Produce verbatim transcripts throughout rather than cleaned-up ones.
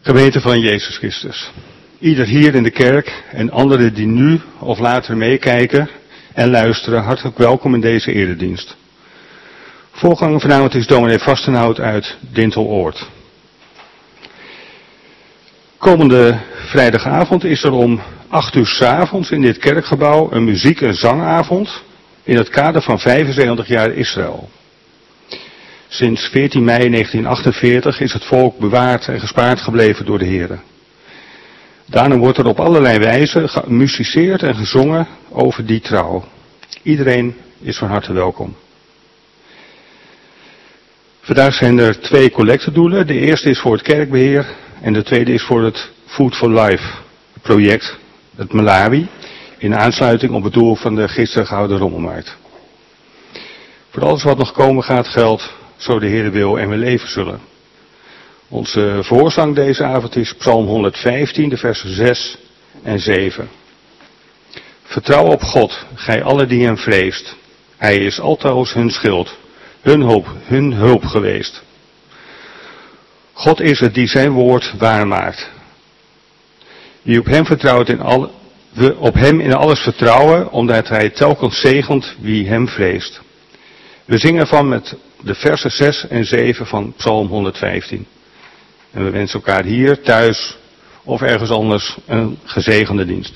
Gemeente van Jezus Christus. Ieder hier in de kerk en anderen die nu of later meekijken en luisteren, hartelijk welkom in deze eredienst. Voorganger vanavond is dominee Vastenhout uit Dinteloord. Komende vrijdagavond is er om acht uur 's avonds in dit kerkgebouw een muziek- en zangavond in het kader van vijfenzeventig jaar Israël. Sinds veertien mei negentien achtenveertig is het volk bewaard en gespaard gebleven door de Heer. Daarna wordt er op allerlei wijzen gemusiceerd en gezongen over die trouw. Iedereen is van harte welkom. Vandaag zijn er twee collectedoelen. De eerste is voor het kerkbeheer en de tweede is voor het Food for Life project, het Malawi, in aansluiting op het doel van de gisteren gehouden rommelmarkt. Voor alles wat nog komen gaat geldt, zo de Heer wil en we leven zullen. Onze voorzang deze avond is Psalm honderdvijftien, de versen zes en zeven. Vertrouw op God, gij allen die hem vreest. Hij is altoos hun schild, hun hulp, hun hulp geweest. God is het die zijn woord waarmaakt. Wie op hem vertrouwt in al, we op hem in alles vertrouwen, omdat hij telkens zegent wie hem vreest. We zingen ervan met de versen zes en zeven van Psalm honderdvijftien. En we wensen elkaar hier, thuis of ergens anders een gezegende dienst.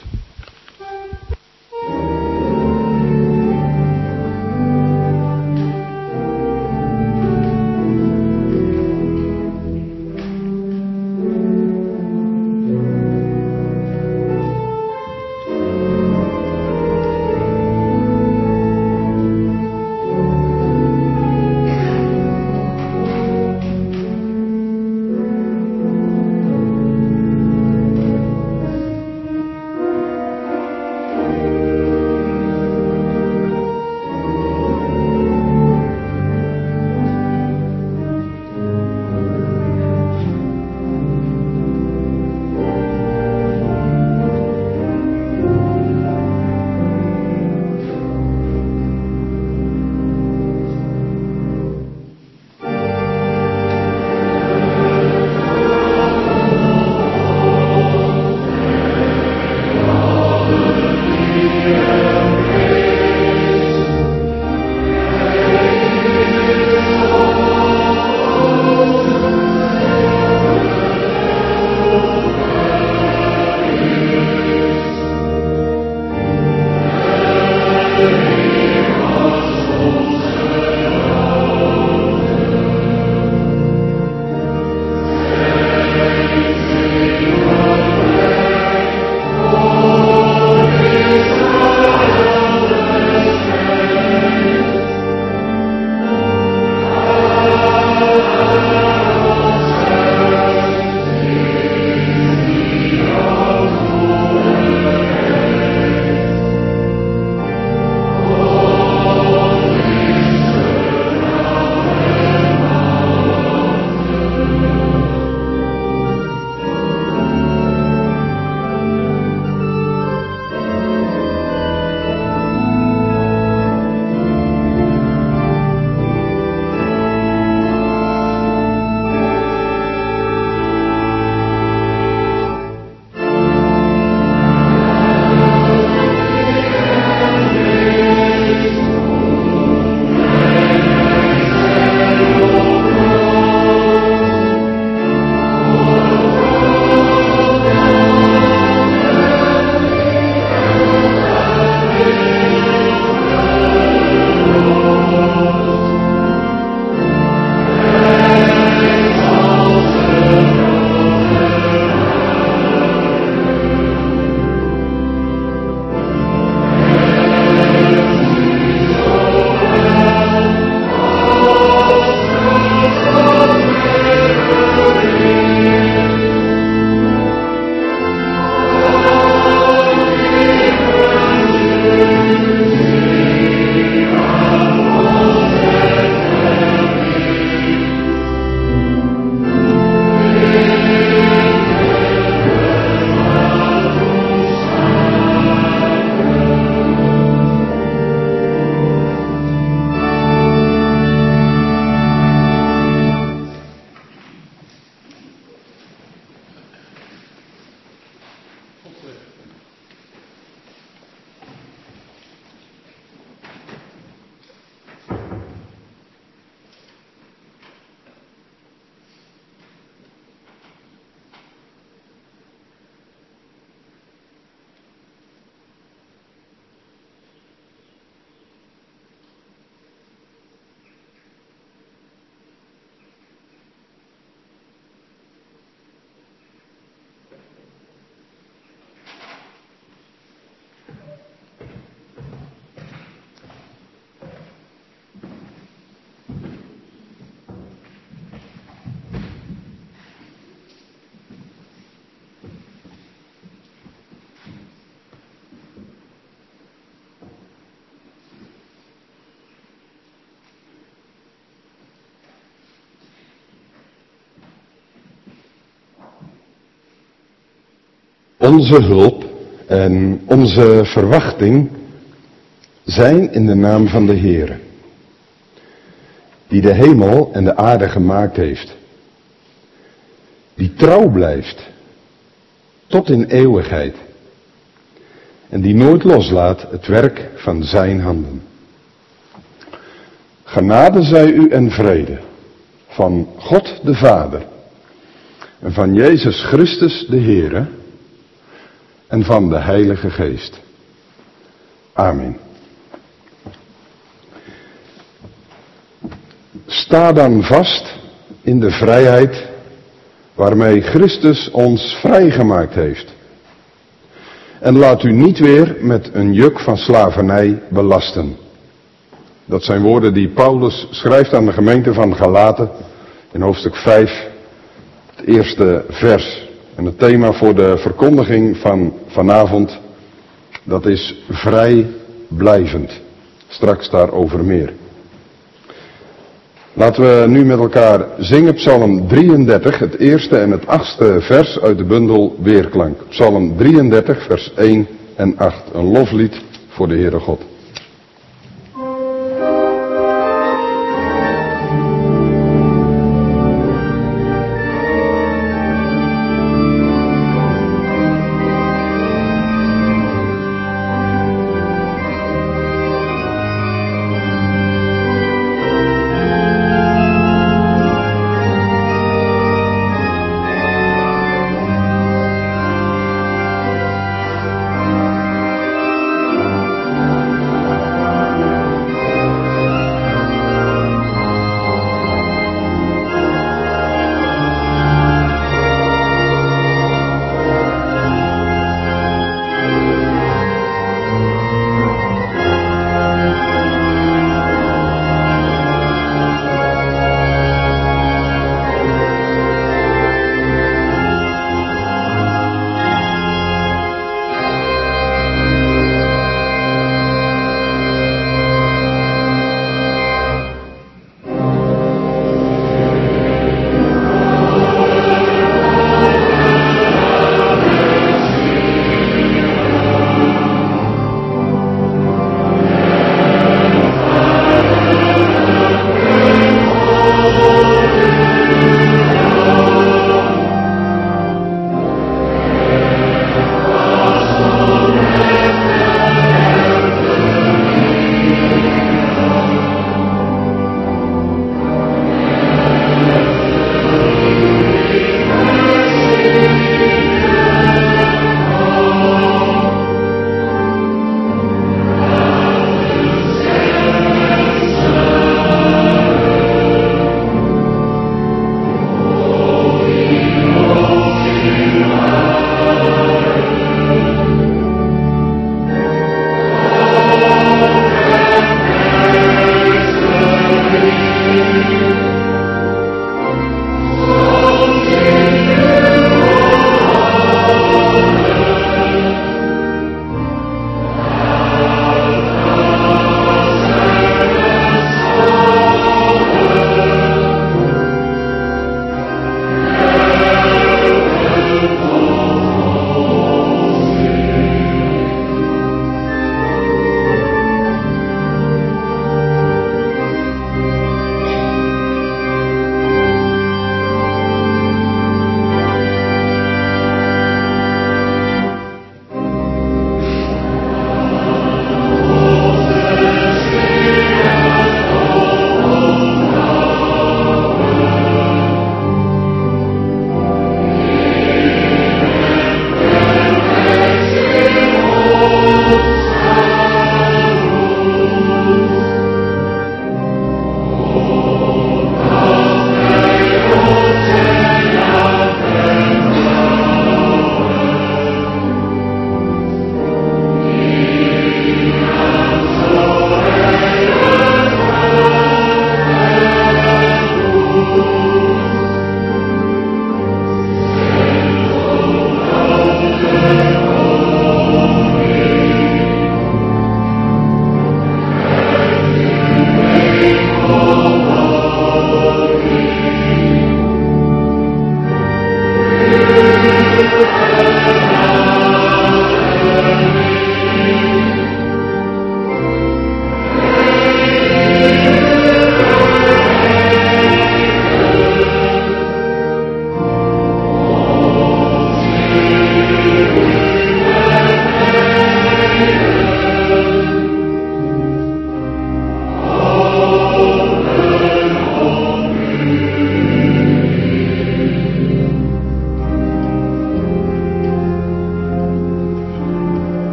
Onze hulp en onze verwachting zijn in de naam van de Heere, die de hemel en de aarde gemaakt heeft, die trouw blijft tot in eeuwigheid en die nooit loslaat het werk van zijn handen. Genade zij u en vrede van God de Vader en van Jezus Christus de Heere en van de Heilige Geest. Amen. Sta dan vast in de vrijheid waarmee Christus ons vrijgemaakt heeft. En laat u niet weer met een juk van slavernij belasten. Dat zijn woorden die Paulus schrijft aan de gemeente van Galaten in hoofdstuk vijf, het eerste vers. En het thema voor de verkondiging van vanavond, dat is vrijblijvend. Straks daarover meer. Laten we nu met elkaar zingen Psalm drieëndertig, het eerste en het achtste vers uit de bundel Weerklank. Psalm drieëndertig, vers één en acht. Een loflied voor de Heere God.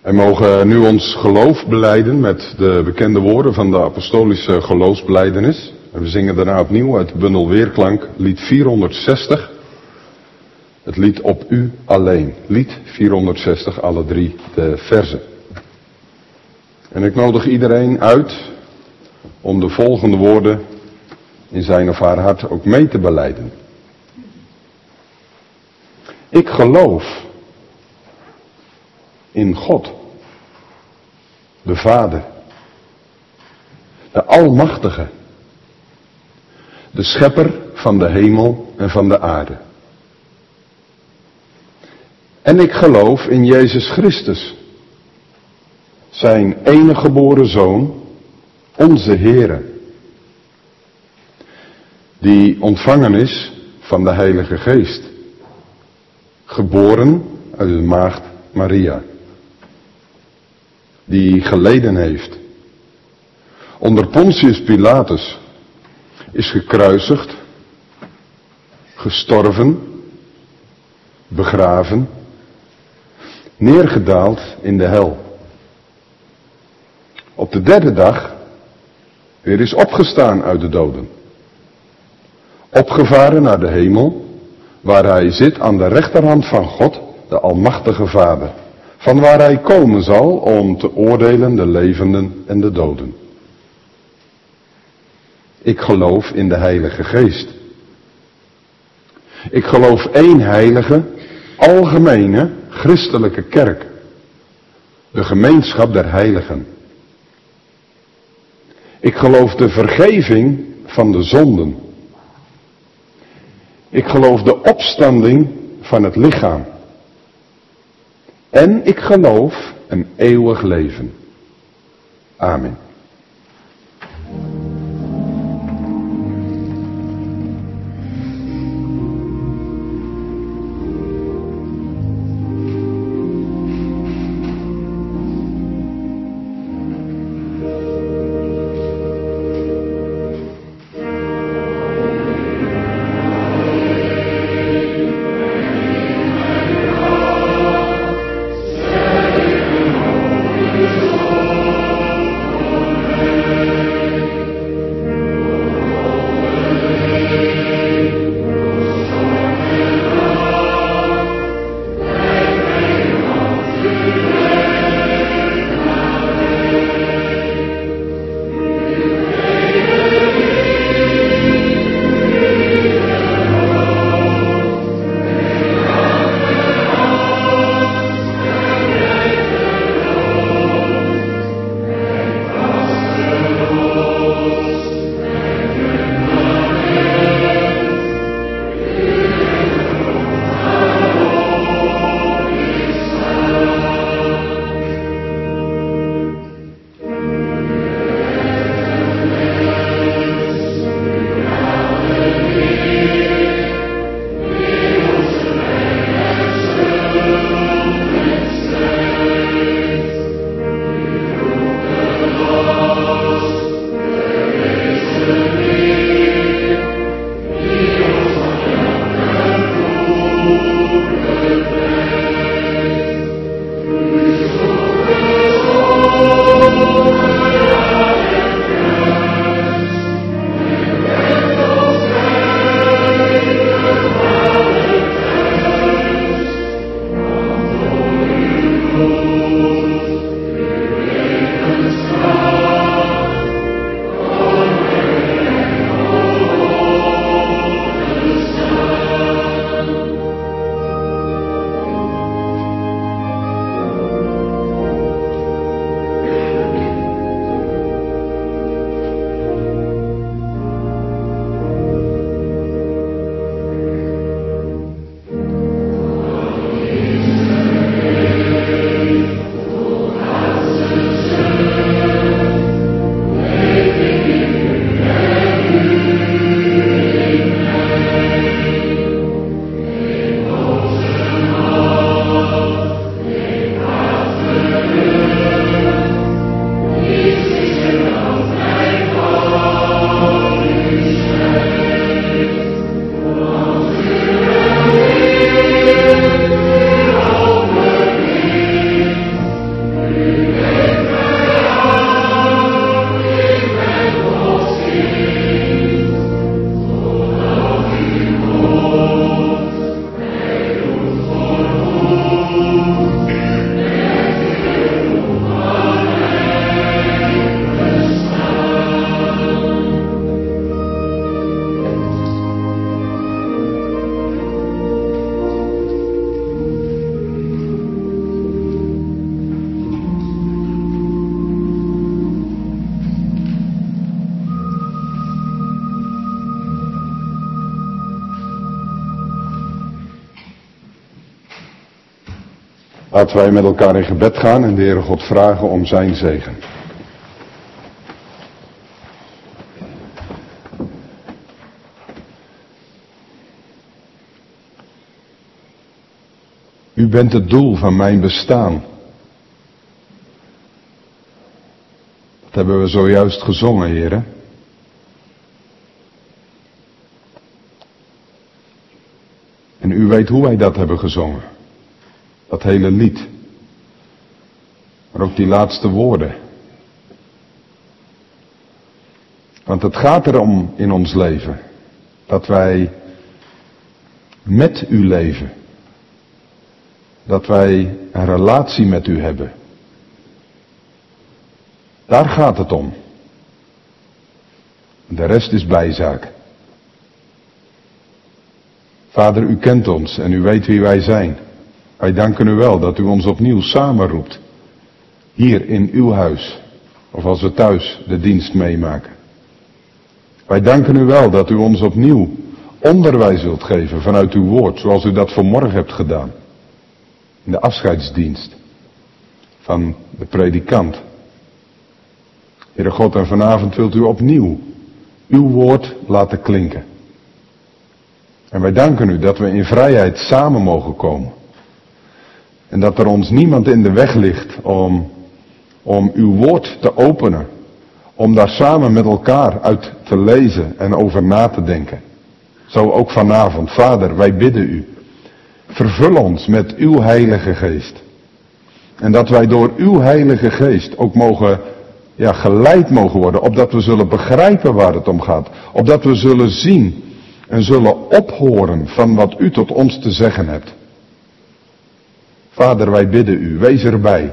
Wij mogen nu ons geloof belijden met de bekende woorden van de apostolische geloofsbelijdenis. En we zingen daarna opnieuw uit de bundel Weerklank, lied vierhonderdzestig. Het lied Op U Alleen. Lied vierhonderdzestig, alle drie de verzen. En ik nodig iedereen uit om de volgende woorden in zijn of haar hart ook mee te belijden. Ik geloof in God, de Vader, de Almachtige, de Schepper van de hemel en van de aarde. En ik geloof in Jezus Christus, zijn enige geboren Zoon, onze Heere, die ontvangen is van de Heilige Geest, geboren uit de maagd Maria, die geleden heeft, onder Pontius Pilatus is gekruisigd, gestorven, begraven, neergedaald in de hel. Op de derde dag weer is opgestaan uit de doden. Opgevaren naar de hemel, waar hij zit aan de rechterhand van God, de Almachtige Vader, van waar hij komen zal om te oordelen de levenden en de doden. Ik geloof in de Heilige Geest. Ik geloof één heilige, algemene, christelijke kerk. De gemeenschap der heiligen. Ik geloof de vergeving van de zonden. Ik geloof de opstanding van het lichaam. En ik geloof een eeuwig leven. Amen. Amen. Laten wij met elkaar in gebed gaan en de Heere God vragen om zijn zegen. U bent het doel van mijn bestaan. Dat hebben we zojuist gezongen, Heere. En u weet hoe wij dat hebben gezongen. Dat hele lied. Maar ook die laatste woorden. Want het gaat erom in ons leven. Dat wij met u leven. Dat wij een relatie met u hebben. Daar gaat het om. De rest is bijzaak. Vader, u kent ons en u weet wie wij zijn. Wij danken u wel dat u ons opnieuw samenroept. Hier in uw huis. Of als we thuis de dienst meemaken. Wij danken u wel dat u ons opnieuw onderwijs wilt geven vanuit uw woord. Zoals u dat vanmorgen hebt gedaan. In de afscheidsdienst. Van de predikant. Heere God, en vanavond wilt u opnieuw uw woord laten klinken. En wij danken u dat we in vrijheid samen mogen komen. En dat er ons niemand in de weg ligt om, om uw woord te openen. Om daar samen met elkaar uit te lezen en over na te denken. Zo ook vanavond. Vader, wij bidden u. Vervul ons met uw Heilige Geest. En dat wij door uw Heilige Geest ook mogen, ja, geleid mogen worden. Opdat we zullen begrijpen waar het om gaat. Opdat we zullen zien en zullen ophoren van wat u tot ons te zeggen hebt. Vader, wij bidden u, wees erbij.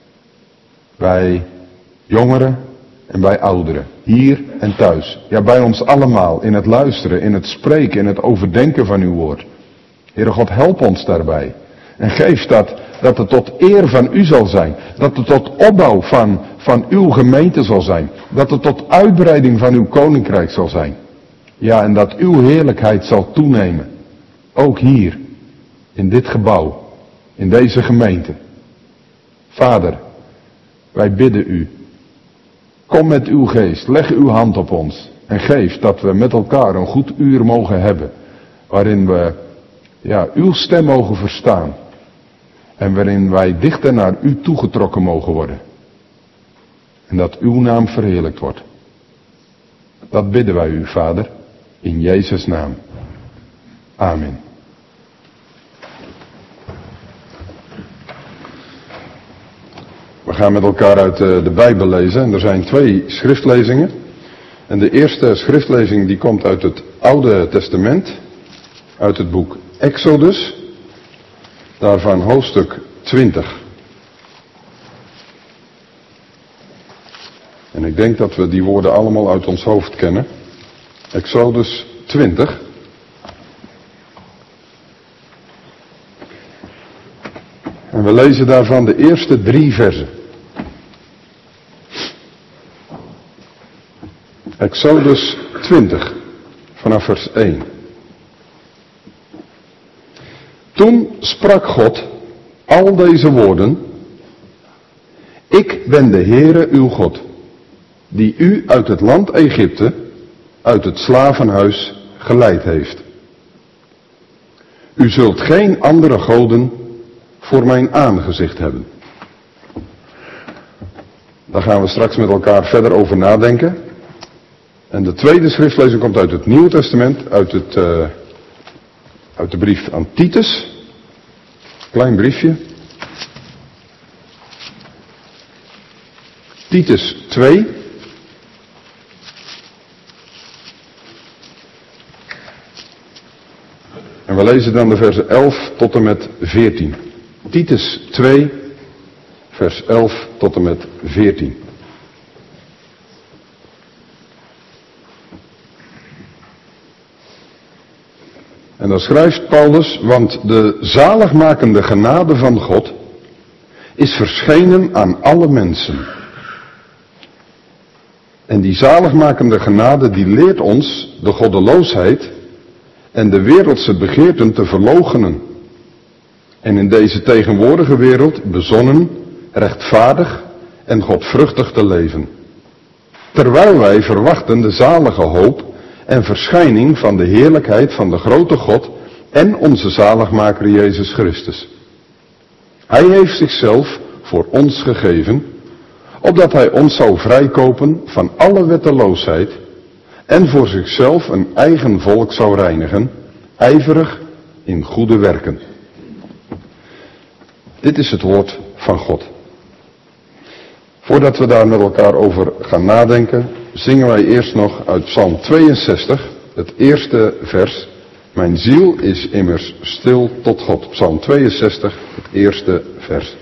Bij jongeren en bij ouderen. Hier en thuis. Ja, bij ons allemaal. In het luisteren, in het spreken, in het overdenken van uw woord. Heere God, help ons daarbij. En geef dat, dat het tot eer van u zal zijn. Dat het tot opbouw van, van uw gemeente zal zijn. Dat het tot uitbreiding van uw koninkrijk zal zijn. Ja, en dat uw heerlijkheid zal toenemen. Ook hier, in dit gebouw, in deze gemeente. Vader, wij bidden u. Kom met uw geest, leg uw hand op ons. En geef dat we met elkaar een goed uur mogen hebben. Waarin we, ja, uw stem mogen verstaan. En waarin wij dichter naar u toegetrokken mogen worden. En dat uw naam verheerlijkt wordt. Dat bidden wij u, Vader. In Jezus' naam. Amen. We gaan met elkaar uit de Bijbel lezen. En er zijn twee schriftlezingen. En de eerste schriftlezing die komt uit het Oude Testament. Uit het boek Exodus. Daarvan hoofdstuk twintig. En ik denk dat we die woorden allemaal uit ons hoofd kennen. Exodus twintig. En we lezen daarvan de eerste drie versen. Exodus twintig, vanaf vers één. Toen sprak God al deze woorden. Ik ben de Heere uw God, die u uit het land Egypte, uit het slavenhuis geleid heeft. U zult geen andere goden voor mijn aangezicht hebben. Daar gaan we straks met elkaar verder over nadenken. En de tweede schriftlezing komt uit het Nieuwe Testament, uit, het, uh, uit de brief aan Titus. Klein briefje. Titus twee. En we lezen dan de versen elf tot en met veertien. Titus twee, vers elf tot en met veertien. En dan schrijft Paulus, want de zaligmakende genade van God is verschenen aan alle mensen. En die zaligmakende genade die leert ons de goddeloosheid en de wereldse begeerten te verloochenen. en in deze tegenwoordige wereld bezonnen, rechtvaardig en godvruchtig te leven. Terwijl wij verwachten de zalige hoop en verschijning van de heerlijkheid van de grote God en onze zaligmaker Jezus Christus. Hij heeft zichzelf voor ons gegeven, opdat hij ons zou vrijkopen van alle wetteloosheid en voor zichzelf een eigen volk zou reinigen, ijverig in goede werken. Dit is het woord van God. Voordat we daar met elkaar over gaan nadenken, zingen wij eerst nog uit Psalm tweeënzestig, het eerste vers. Mijn ziel is immers stil tot God. Psalm tweeënzestig, het eerste vers.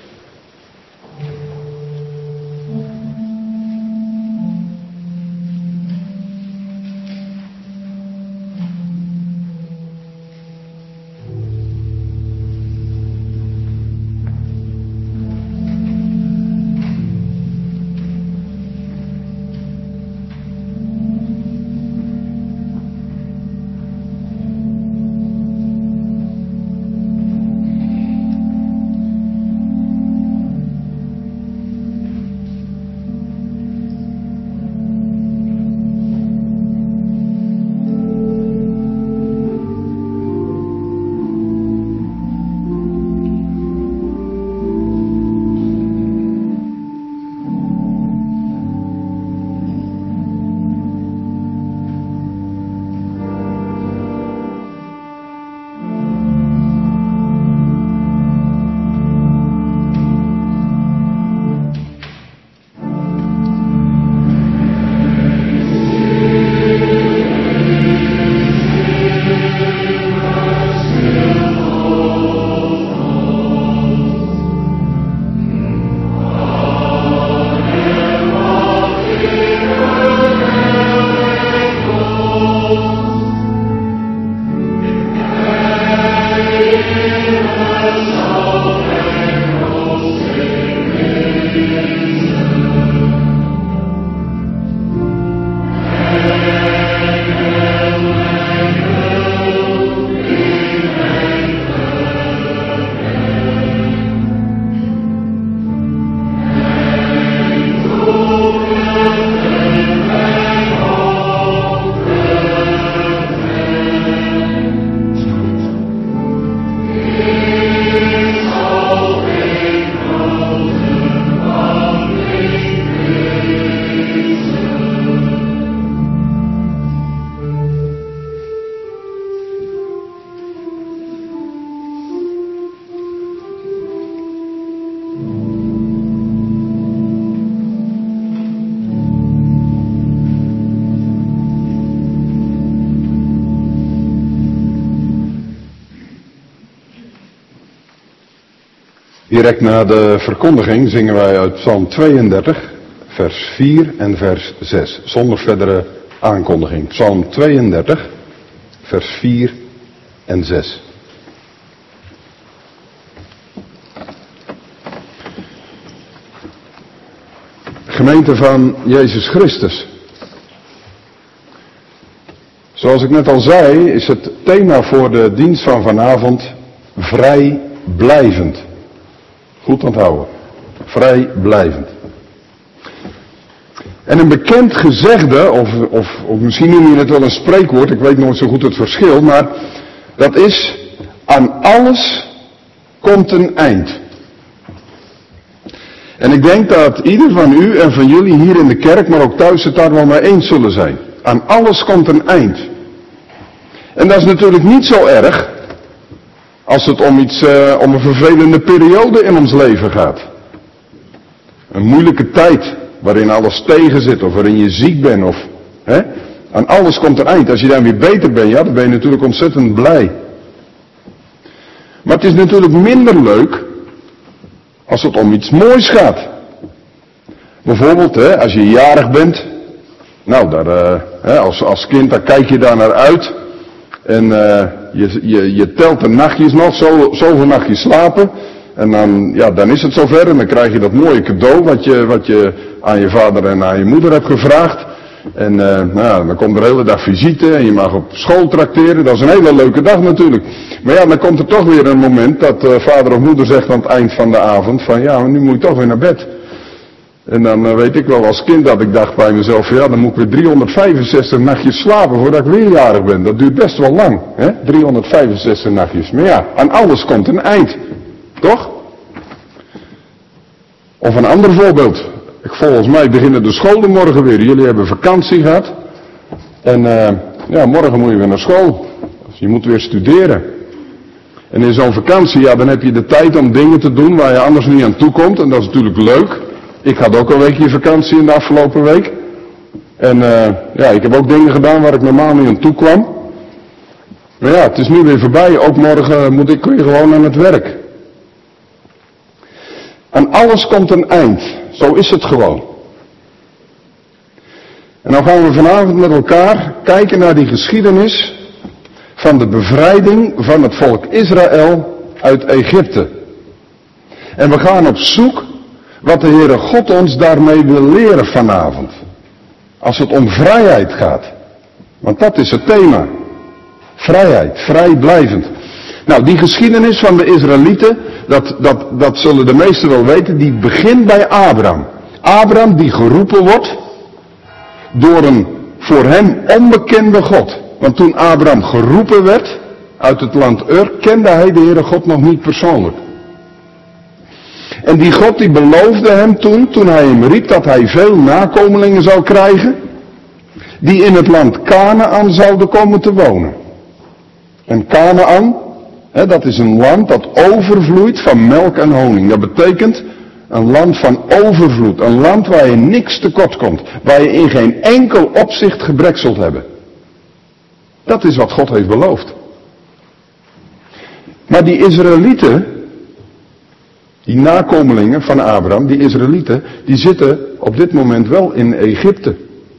Direct na de verkondiging zingen wij uit Psalm tweeëndertig, vers vier en vers zes. Zonder verdere aankondiging. Psalm tweeëndertig, vers vier en zes. Gemeente van Jezus Christus. Zoals ik net al zei, is het thema voor de dienst van vanavond vrijblijvend. Goed onthouden. Vrijblijvend. En een bekend gezegde, of, of, of misschien noem je het wel een spreekwoord, ik weet nooit zo goed het verschil, maar dat is: aan alles komt een eind. En ik denk dat ieder van u en van jullie hier in de kerk, maar ook thuis, het daar wel mee eens zullen zijn. Aan alles komt een eind. En dat is natuurlijk niet zo erg als het om iets, uh, om een vervelende periode in ons leven gaat. Een moeilijke tijd waarin alles tegen zit of waarin je ziek bent of, hè? Aan alles komt een eind. Als je dan weer beter bent, ja, dan ben je natuurlijk ontzettend blij. Maar het is natuurlijk minder leuk als het om iets moois gaat. Bijvoorbeeld, hè, als je jarig bent. Nou, daar, uh, hè, als, als kind, dan kijk je daar naar uit. En uh, je, je, je telt de nachtjes nog, zo, zoveel nachtjes slapen. En dan, ja, dan is het zover en dan krijg je dat mooie cadeau wat je, wat je aan je vader en aan je moeder hebt gevraagd. En uh, nou, dan komt er de hele dag visite en je mag op school trakteren. Dat is een hele leuke dag natuurlijk. Maar ja, dan komt er toch weer een moment dat uh, vader of moeder zegt aan het eind van de avond van ja, maar nu moet je toch weer naar bed. En dan uh, weet ik wel als kind dat ik dacht bij mezelf van ja, dan moet ik weer driehonderdvijfenzestig nachtjes slapen voordat ik weer jarig ben. Dat duurt best wel lang, hè? driehonderdvijfenzestig nachtjes. Maar ja, aan alles komt een eind. Toch? Of een ander voorbeeld. Ik, volgens mij beginnen de scholen morgen weer. Jullie hebben vakantie gehad. En uh, ja, morgen moet je weer naar school. Dus je moet weer studeren. En in zo'n vakantie, ja, dan heb je de tijd om dingen te doen waar je anders niet aan toe komt. En dat is natuurlijk leuk. Ik had ook een weekje vakantie in de afgelopen week. En uh, ja, ik heb ook dingen gedaan waar ik normaal niet aan toe kwam. Maar ja, het is nu weer voorbij. Ook morgen moet ik weer gewoon aan het werk. Aan alles komt een eind. Zo is het gewoon. En dan gaan we vanavond met elkaar kijken naar die geschiedenis van de bevrijding van het volk Israël uit Egypte. En we gaan op zoek wat de Heere God ons daarmee wil leren vanavond. Als het om vrijheid gaat. Want dat is het thema. Vrijheid, vrijblijvend. Nou, die geschiedenis van de Israëlieten, dat, dat, dat zullen de meesten wel weten, die begint bij Abraham. Abraham die geroepen wordt door een voor hem onbekende God. Want toen Abraham geroepen werd uit het land Ur, kende hij de Heere God nog niet persoonlijk. En die God die beloofde hem toen, toen hij hem riep, dat hij veel nakomelingen zou krijgen, die in het land Kanaan zouden komen te wonen. En Kanaan, hè, dat is een land dat overvloeit van melk en honing. Dat betekent een land van overvloed. Een land waar je niks tekort komt. Waar je in geen enkel opzicht gebrek zult hebben. Dat is wat God heeft beloofd. Maar die Israëlieten, die nakomelingen van Abraham, die Israëlieten, die zitten op dit moment wel in Egypte.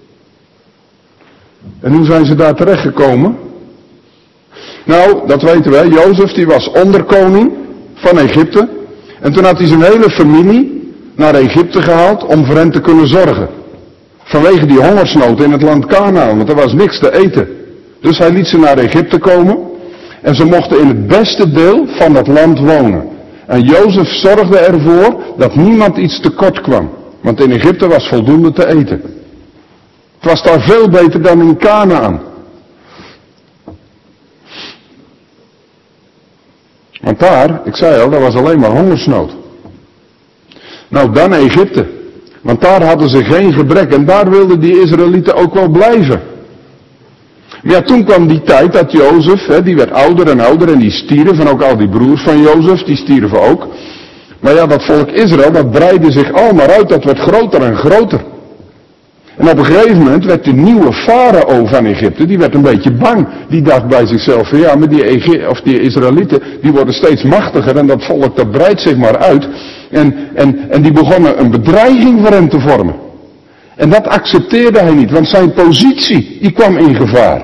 En hoe zijn ze daar terechtgekomen? Nou, dat weten wij. Jozef die was onderkoning van Egypte. En toen had hij zijn hele familie naar Egypte gehaald om voor hen te kunnen zorgen. Vanwege die hongersnood in het land Kanaan, want er was niks te eten. Dus hij liet ze naar Egypte komen. En ze mochten in het beste deel van dat land wonen. En Jozef zorgde ervoor dat niemand iets tekort kwam. Want in Egypte was voldoende te eten. Het was daar veel beter dan in Kanaan. Want daar, ik zei al, dat was alleen maar hongersnood. Nou, dan Egypte. Want daar hadden ze geen gebrek. En daar wilden die Israëlieten ook wel blijven. Maar ja, toen kwam die tijd dat Jozef, hè, die werd ouder en ouder en die stierven. En ook al die broers van Jozef, die stierven ook. Maar ja, dat volk Israël, dat breidde zich allemaal uit. Dat werd groter en groter. En op een gegeven moment werd de nieuwe farao van Egypte, die werd een beetje bang. Die dacht bij zichzelf van ja, maar die, Egy- of die Israëlieten, die worden steeds machtiger en dat volk dat breidt zich maar uit. En, en, en die begonnen een bedreiging voor hem te vormen. En dat accepteerde hij niet, want zijn positie, die kwam in gevaar.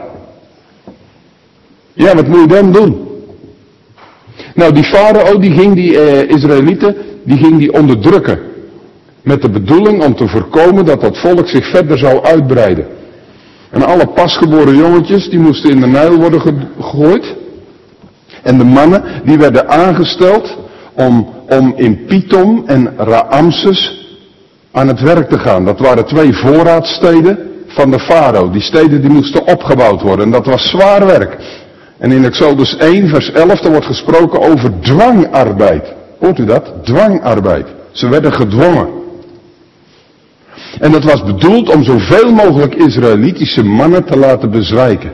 Ja, wat moet je dan doen? Nou, die farao, die ging die eh, Israëlieten, die ging die onderdrukken. Met de bedoeling om te voorkomen dat dat volk zich verder zou uitbreiden. En alle pasgeboren jongetjes, die moesten in de Nijl worden gegooid. En de mannen, die werden aangesteld om, om in Pithom en Raamses aan het werk te gaan. Dat waren twee voorraadsteden van de farao. Die steden die moesten opgebouwd worden en dat was zwaar werk. En in Exodus één vers elf, daar wordt gesproken over dwangarbeid. Hoort u dat? Dwangarbeid. Ze werden gedwongen. En dat was bedoeld om zoveel mogelijk Israëlitische mannen te laten bezwijken.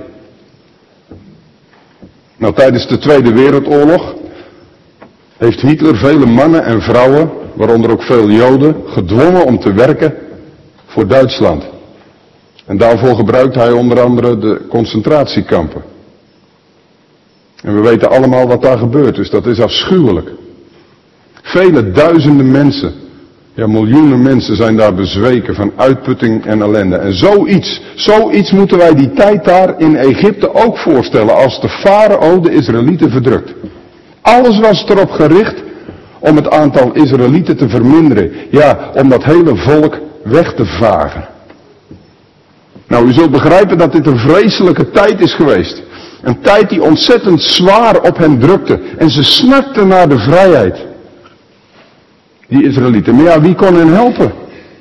Nou, tijdens de Tweede Wereldoorlog heeft Hitler vele mannen en vrouwen, waaronder ook veel Joden, gedwongen om te werken voor Duitsland. En daarvoor gebruikte hij onder andere de concentratiekampen. En we weten allemaal wat daar gebeurt, dus dat is afschuwelijk. Vele duizenden mensen, ja miljoenen mensen zijn daar bezweken van uitputting en ellende. En zoiets, zoiets moeten wij die tijd daar in Egypte ook voorstellen als de farao de Israëlieten verdrukt. Alles was erop gericht om het aantal Israëlieten te verminderen. Ja, om dat hele volk weg te vagen. Nou, u zult begrijpen dat dit een vreselijke tijd is geweest. Een tijd die ontzettend zwaar op hen drukte. En ze snakten naar de vrijheid. Die Israëlieten. Maar ja, wie kon hen helpen?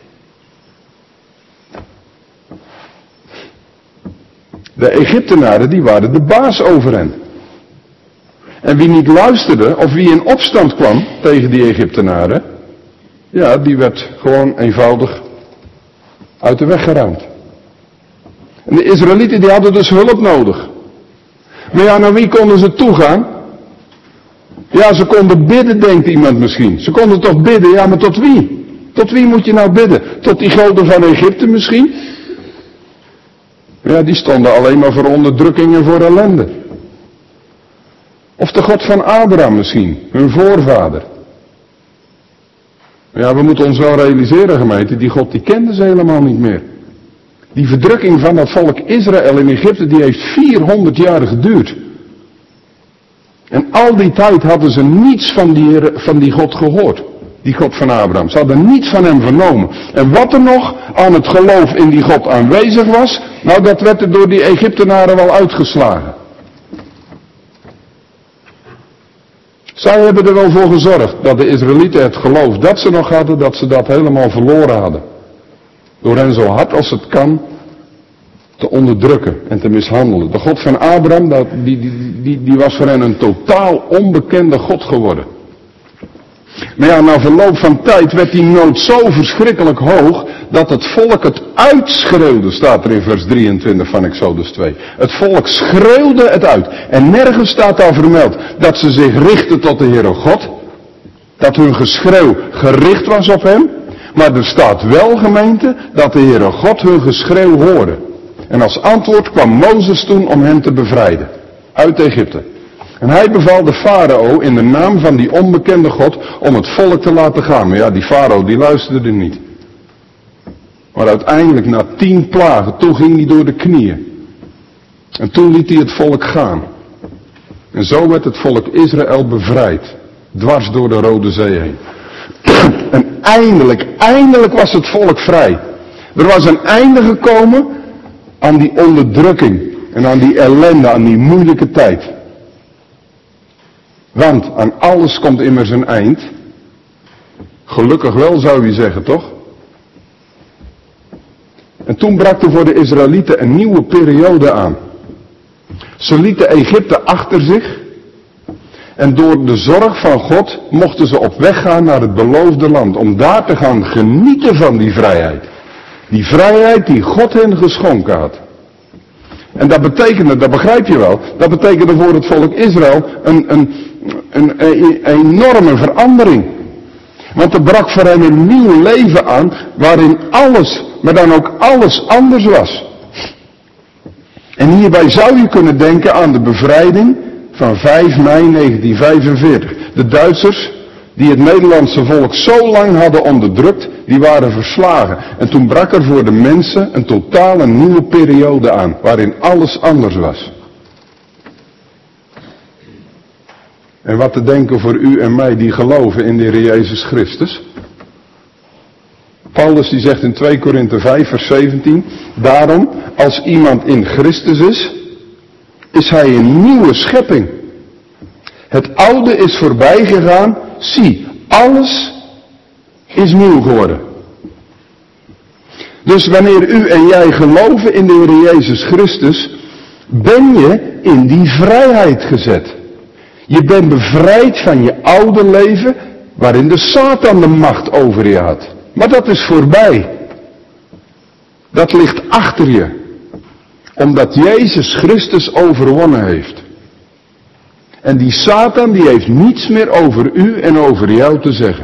De Egyptenaren, die waren de baas over hen. En wie niet luisterde, of wie in opstand kwam tegen die Egyptenaren, ja, die werd gewoon eenvoudig uit de weg geruimd. En de Israëlieten, die hadden dus hulp nodig. Maar ja, naar wie konden ze toegaan? Ja, ze konden bidden, denkt iemand misschien. Ze konden toch bidden, ja, maar tot wie? Tot wie moet je nou bidden? Tot die goden van Egypte misschien? Ja, die stonden alleen maar voor onderdrukking en voor ellende. Of de God van Abraham misschien, hun voorvader. Ja, we moeten ons wel realiseren, gemeente, die God die kenden ze helemaal niet meer. Die verdrukking van dat volk Israël in Egypte, die heeft vierhonderd jaar geduurd. En al die tijd hadden ze niets van die, van die God gehoord. Die God van Abraham. Ze hadden niets van hem vernomen. En wat er nog aan het geloof in die God aanwezig was, nou dat werd er door die Egyptenaren wel uitgeslagen. Zij hebben er wel voor gezorgd dat de Israëlieten het geloof dat ze nog hadden, dat ze dat helemaal verloren hadden. Door hen zo hard als het kan te onderdrukken en te mishandelen. De God van Abraham, dat, die, die, die, die was voor hen een totaal onbekende God geworden. Maar ja, na verloop van tijd werd die nood zo verschrikkelijk hoog, dat het volk het uitschreeuwde, staat er in vers drieëntwintig van Exodus twee. Het volk schreeuwde het uit. En nergens staat daar vermeld dat ze zich richtten tot de Heere God. Dat hun geschreeuw gericht was op hem. Maar er staat wel, gemeente, dat de Heere God hun geschreeuw hoorde. En als antwoord kwam Mozes toen om hen te bevrijden. Uit Egypte. En hij beval de farao in de naam van die onbekende God om het volk te laten gaan. Maar ja, die farao die luisterde niet. Maar uiteindelijk na tien plagen, toen ging hij door de knieën. En toen liet hij het volk gaan. En zo werd het volk Israël bevrijd. Dwars door de Rode Zee heen. En eindelijk, eindelijk was het volk vrij. Er was een einde gekomen aan die onderdrukking. En aan die ellende, aan die moeilijke tijd. Want aan alles komt immers een eind. Gelukkig wel, zou je zeggen, toch? En toen brak er voor de Israëlieten een nieuwe periode aan. Ze lieten Egypte achter zich. En door de zorg van God mochten ze op weg gaan naar het beloofde land. Om daar te gaan genieten van die vrijheid. Die vrijheid die God hen geschonken had. En dat betekende, dat begrijp je wel, dat betekende voor het volk Israël een, een, een, een enorme verandering. Want er brak voor hen een nieuw leven aan, waarin alles, maar dan ook alles anders was. En hierbij zou je kunnen denken aan de bevrijding van vijf mei negentien vijfenveertig. De Duitsers, die het Nederlandse volk zo lang hadden onderdrukt, die waren verslagen. En toen brak er voor de mensen een totale nieuwe periode aan, waarin alles anders was. En wat te denken voor u en mij die geloven in de Heer Jezus Christus? Paulus die zegt in twee Korinthe vijf vers zeventien, daarom, als iemand in Christus is, is hij een nieuwe schepping. Het oude is voorbij gegaan, zie, alles is nieuw geworden. Dus wanneer u en jij geloven in de Heer Jezus Christus, ben je in die vrijheid gezet. Je bent bevrijd van je oude leven, waarin de Satan de macht over je had. Maar dat is voorbij. Dat ligt achter je. Omdat Jezus Christus overwonnen heeft. En die Satan die heeft niets meer over u en over jou te zeggen.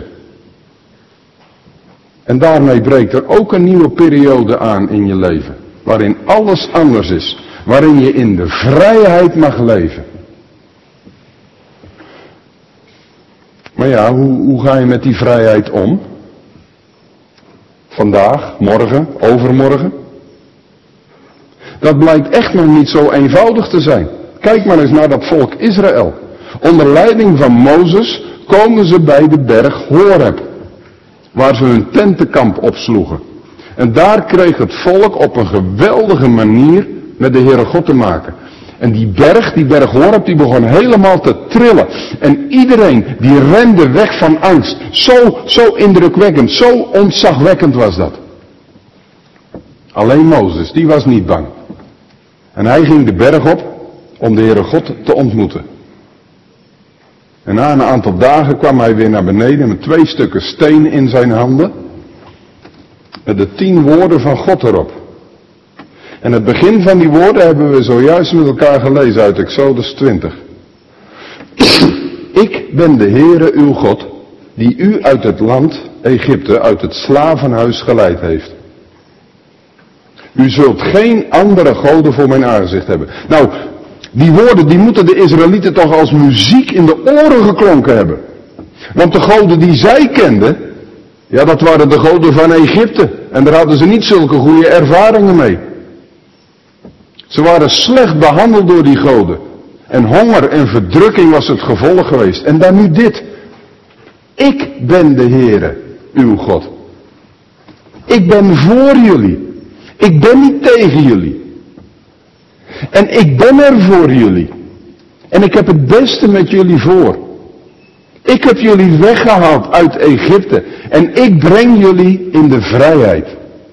En daarmee breekt er ook een nieuwe periode aan in je leven. Waarin alles anders is. Waarin je in de vrijheid mag leven. Maar ja, hoe, hoe ga je met die vrijheid om? Vandaag, morgen, overmorgen? Dat blijkt echt nog niet zo eenvoudig te zijn. Kijk maar eens naar dat volk Israël. Onder leiding van Mozes komen ze bij de berg Horeb. Waar ze hun tentenkamp opsloegen. En daar kreeg het volk op een geweldige manier met de Heere God te maken. En die berg, die berg Horeb, die begon helemaal te trillen. En iedereen die rende weg van angst. Zo, zo indrukwekkend, zo ontzagwekkend was dat. Alleen Mozes, die was niet bang. En hij ging de berg op om de Heere God te ontmoeten. En na een aantal dagen kwam hij weer naar beneden met twee stukken steen in zijn handen. Met de tien woorden van God erop. En het begin van die woorden hebben we zojuist met elkaar gelezen uit Exodus twintig. Ik ben de Heere uw God, die u uit het land Egypte, uit het slavenhuis geleid heeft. U zult geen andere goden voor mijn aangezicht hebben. Nou, die woorden die moeten de Israëlieten toch als muziek in de oren geklonken hebben. Want de goden die zij kenden, ja, dat waren de goden van Egypte. En daar hadden ze niet zulke goede ervaringen mee. Ze waren slecht behandeld door die goden. En honger en verdrukking was het gevolg geweest. En dan nu dit. Ik ben de Heere, uw God. Ik ben voor jullie. Ik ben niet tegen jullie. En ik ben er voor jullie. En ik heb het beste met jullie voor. Ik heb jullie weggehaald uit Egypte. En ik breng jullie in de vrijheid.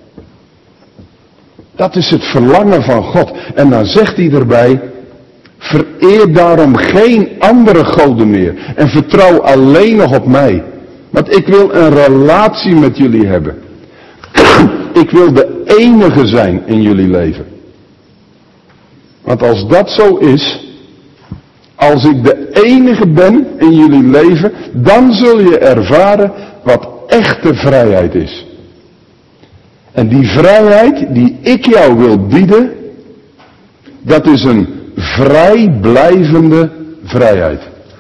Dat is het verlangen van God. En dan zegt hij erbij, vereer daarom geen andere goden meer. En vertrouw alleen nog op mij. Want ik wil een relatie met jullie hebben. Ik wil de enige zijn in jullie leven. Want als dat zo is, als ik de enige ben in jullie leven, dan zul je ervaren wat echte vrijheid is. En die vrijheid die ik jou wil bieden, dat is een vrijblijvende vrijheid.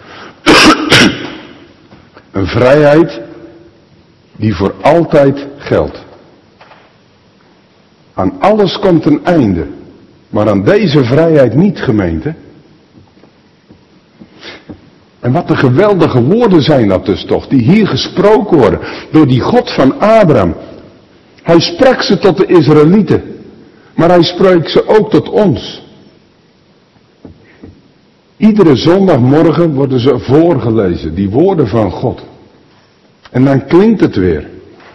Een vrijheid die voor altijd geldt. Aan alles komt een einde, maar aan deze vrijheid niet, gemeente. En wat de geweldige woorden zijn dat dus toch, die hier gesproken worden door die God van Abraham. Hij sprak ze tot de Israëlieten, maar hij spreekt ze ook tot ons. Iedere zondagmorgen worden ze voorgelezen, die woorden van God. En dan klinkt het weer.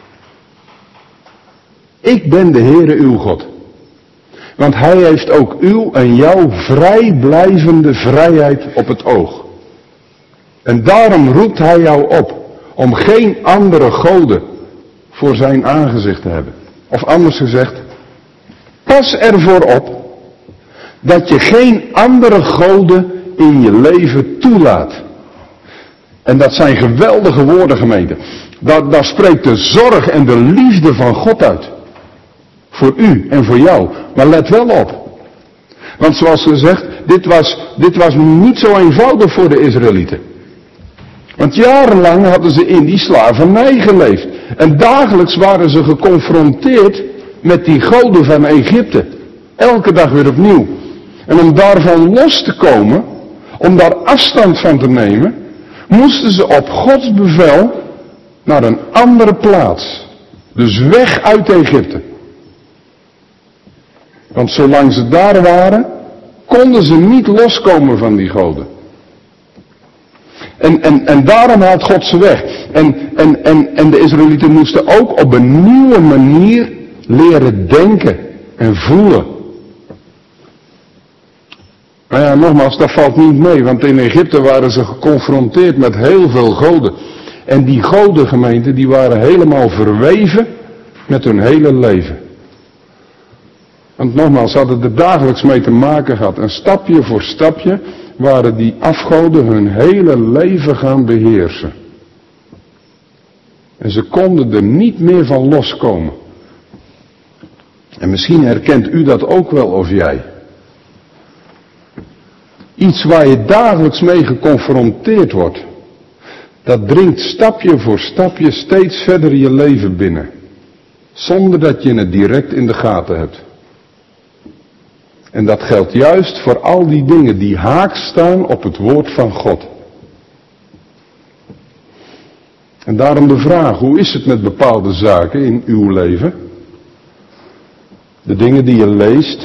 Ik ben de Heere uw God. Want hij heeft ook uw en jouw vrijblijvende vrijheid op het oog. En daarom roept hij jou op om geen andere goden voor zijn aangezicht te hebben. Of anders gezegd, pas ervoor op dat je geen andere goden in je leven toelaat. En dat zijn geweldige woorden, gemeente. Daar, daar spreekt de zorg en de liefde van God uit. Voor u en voor jou. Maar let wel op. Want zoals gezegd, dit was, dit was niet zo eenvoudig voor de Israëlieten. Want jarenlang hadden ze in die slavernij geleefd. En dagelijks waren ze geconfronteerd met die goden van Egypte. Elke dag weer opnieuw. En om daarvan los te komen, om daar afstand van te nemen, moesten ze op Gods bevel naar een andere plaats. Dus weg uit Egypte. Want zolang ze daar waren, konden ze niet loskomen van die goden. En, en, en daarom had God ze weg. En, en, en, en de Israëlieten moesten ook op een nieuwe manier leren denken en voelen. Maar ja, nogmaals, dat valt niet mee, want in Egypte waren ze geconfronteerd met heel veel goden. En die godengemeenten, die waren helemaal verweven met hun hele leven. Want nogmaals, ze hadden er dagelijks mee te maken gehad. En stapje voor stapje waren die afgoden hun hele leven gaan beheersen. En ze konden er niet meer van loskomen. En misschien herkent u dat ook wel of jij. Iets waar je dagelijks mee geconfronteerd wordt. Dat dringt stapje voor stapje steeds verder je leven binnen. Zonder dat je het direct in de gaten hebt. En dat geldt juist voor al die dingen die haaks staan op het woord van God. En daarom de vraag, hoe is het met bepaalde zaken in uw leven? De dingen die je leest.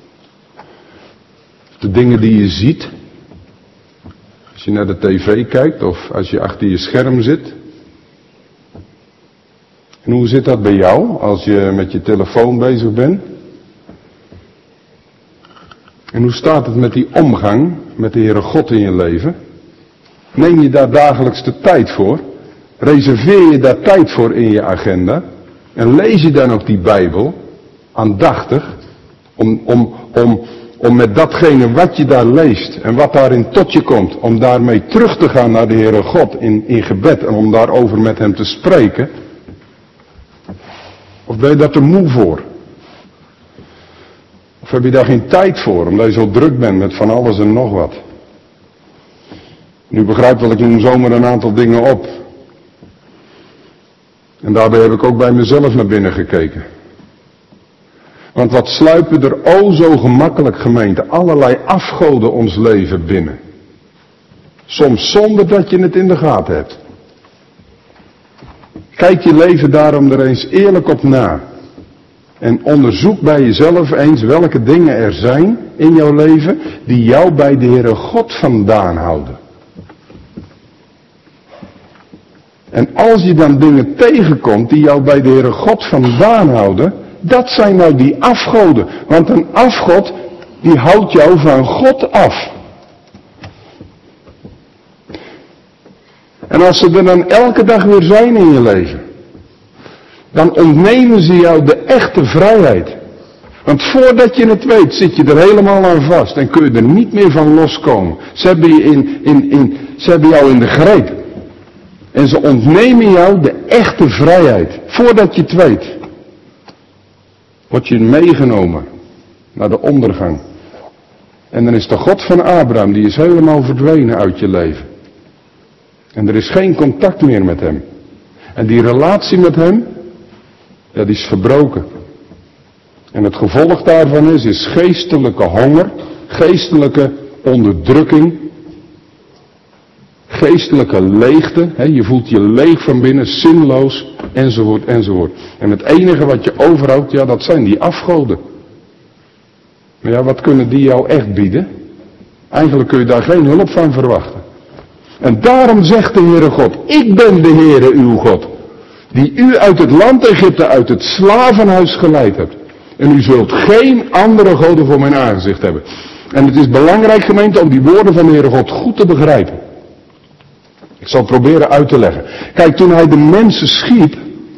De dingen die je ziet. Als je naar de tv kijkt of als je achter je scherm zit. En hoe zit dat bij jou als je met je telefoon bezig bent? En hoe staat het met die omgang met de Heere God in je leven? Neem je daar dagelijks de tijd voor? Reserveer je daar tijd voor in je agenda? En lees je dan ook die Bijbel aandachtig? Om, om, om, om met datgene wat je daar leest en wat daarin tot je komt, om daarmee terug te gaan naar de Heere God in, in gebed en om daarover met hem te spreken? Of ben je daar te moe voor? Of heb je daar geen tijd voor, omdat je zo druk bent met van alles en nog wat? Nu begrijp wel, ik noem zomaar een aantal dingen op. En daarbij heb ik ook bij mezelf naar binnen gekeken. Want wat sluipen er o zo gemakkelijk, gemeente, allerlei afgoden ons leven binnen. Soms zonder dat je het in de gaten hebt. Kijk je leven daarom er eens eerlijk op na. En onderzoek bij jezelf eens welke dingen er zijn in jouw leven die jou bij de Heere God vandaan houden. En als je dan dingen tegenkomt die jou bij de Heere God vandaan houden, dat zijn nou die afgoden. Want een afgod, die houdt jou van God af. En als ze er dan elke dag weer zijn in je leven, dan ontnemen ze jou de echte vrijheid. Want voordat je het weet, zit je er helemaal aan vast en kun je er niet meer van loskomen. Ze hebben, je in, in, in, ze hebben jou in de greep. En ze ontnemen jou de echte vrijheid. Voordat je het weet, word je meegenomen naar de ondergang. En dan is de God van Abraham, die is helemaal verdwenen uit je leven. En er is geen contact meer met hem. En die relatie met hem, ja, die is verbroken. En het gevolg daarvan is, is geestelijke honger, geestelijke onderdrukking, geestelijke leegte. Hè, je voelt je leeg van binnen, zinloos, enzovoort, enzovoort. En het enige wat je overhoudt, ja, dat zijn die afgoden. Maar ja, wat kunnen die jou echt bieden? Eigenlijk kun je daar geen hulp van verwachten. En daarom zegt de Heere God, ik ben de Heere uw God, die u uit het land Egypte, uit het slavenhuis geleid hebt. En u zult geen andere goden voor mijn aangezicht hebben. En het is belangrijk, gemeente, om die woorden van de Heere God goed te begrijpen. Ik zal het proberen uit te leggen. Kijk, toen hij de mensen schiep,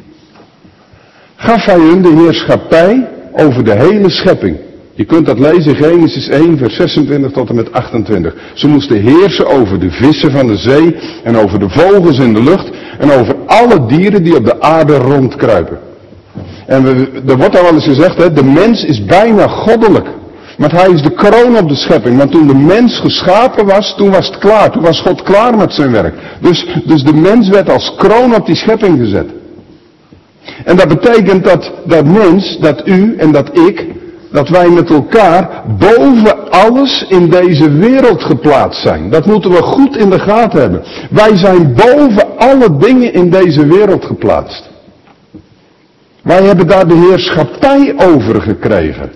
gaf hij hun de heerschappij over de hele schepping. Je kunt dat lezen in Genesis één, vers zesentwintig tot en met achtentwintig. Ze moesten heersen over de vissen van de zee en over de vogels in de lucht en over alle dieren die op de aarde rondkruipen. En we, er wordt al wel eens gezegd, hè, de mens is bijna goddelijk. Maar hij is de kroon op de schepping. Want toen de mens geschapen was, toen was het klaar. Toen was God klaar met zijn werk. Dus, dus de mens werd als kroon op die schepping gezet. En dat betekent dat dat mens, dat u en dat ik, dat wij met elkaar boven alles in deze wereld geplaatst zijn. Dat moeten we goed in de gaten hebben. Wij zijn boven alle dingen in deze wereld geplaatst. Wij hebben daar de heerschappij over gekregen.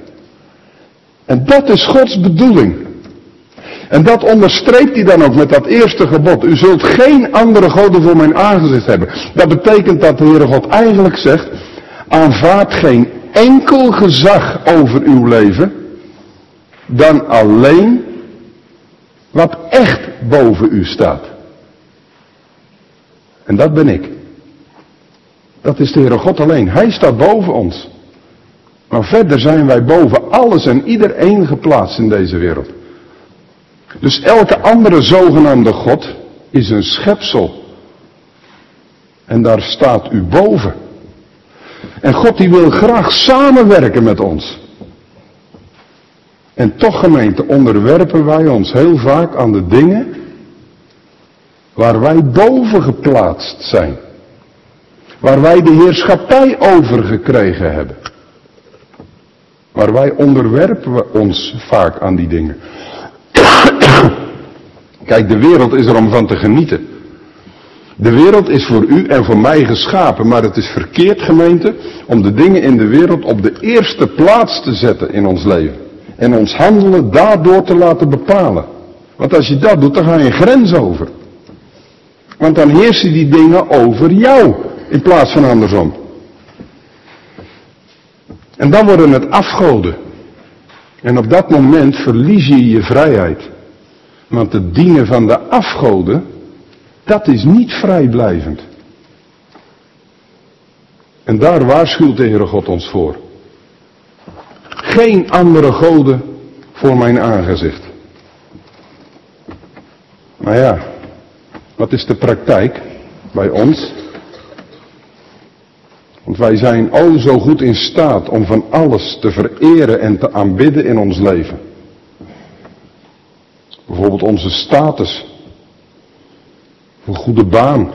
En dat is Gods bedoeling. En dat onderstreept hij dan ook met dat eerste gebod. U zult geen andere goden voor mijn aangezicht hebben. Dat betekent dat de Heere God eigenlijk zegt, aanvaard geen enkel gezag over uw leven, dan alleen wat echt boven u staat. En dat ben ik. Dat is de Heere God alleen. Hij staat boven ons. Maar verder zijn wij boven alles en iedereen geplaatst in deze wereld. Dus elke andere zogenaamde God is een schepsel. En daar staat u boven. En God die wil graag samenwerken met ons. En toch, gemeente, onderwerpen wij ons heel vaak aan de dingen waar wij boven geplaatst zijn. Waar wij de heerschappij over gekregen hebben. Maar wij onderwerpen we ons vaak aan die dingen. Kijk, de wereld is er om van te genieten. De wereld is voor u en voor mij geschapen, maar het is verkeerd, gemeente, om de dingen in de wereld op de eerste plaats te zetten in ons leven. En ons handelen daardoor te laten bepalen. Want als je dat doet, dan ga je een grens over. Want dan heersen die dingen over jou, in plaats van andersom. En dan worden het afgoden. En op dat moment verlies je je vrijheid. Want het dienen van de afgoden, dat is niet vrijblijvend. En daar waarschuwt de Heere God ons voor. Geen andere goden voor mijn aangezicht. Maar ja, wat is de praktijk bij ons? Want wij zijn o zo goed in staat om van alles te vereren en te aanbidden in ons leven. Bijvoorbeeld onze status. Een goede baan.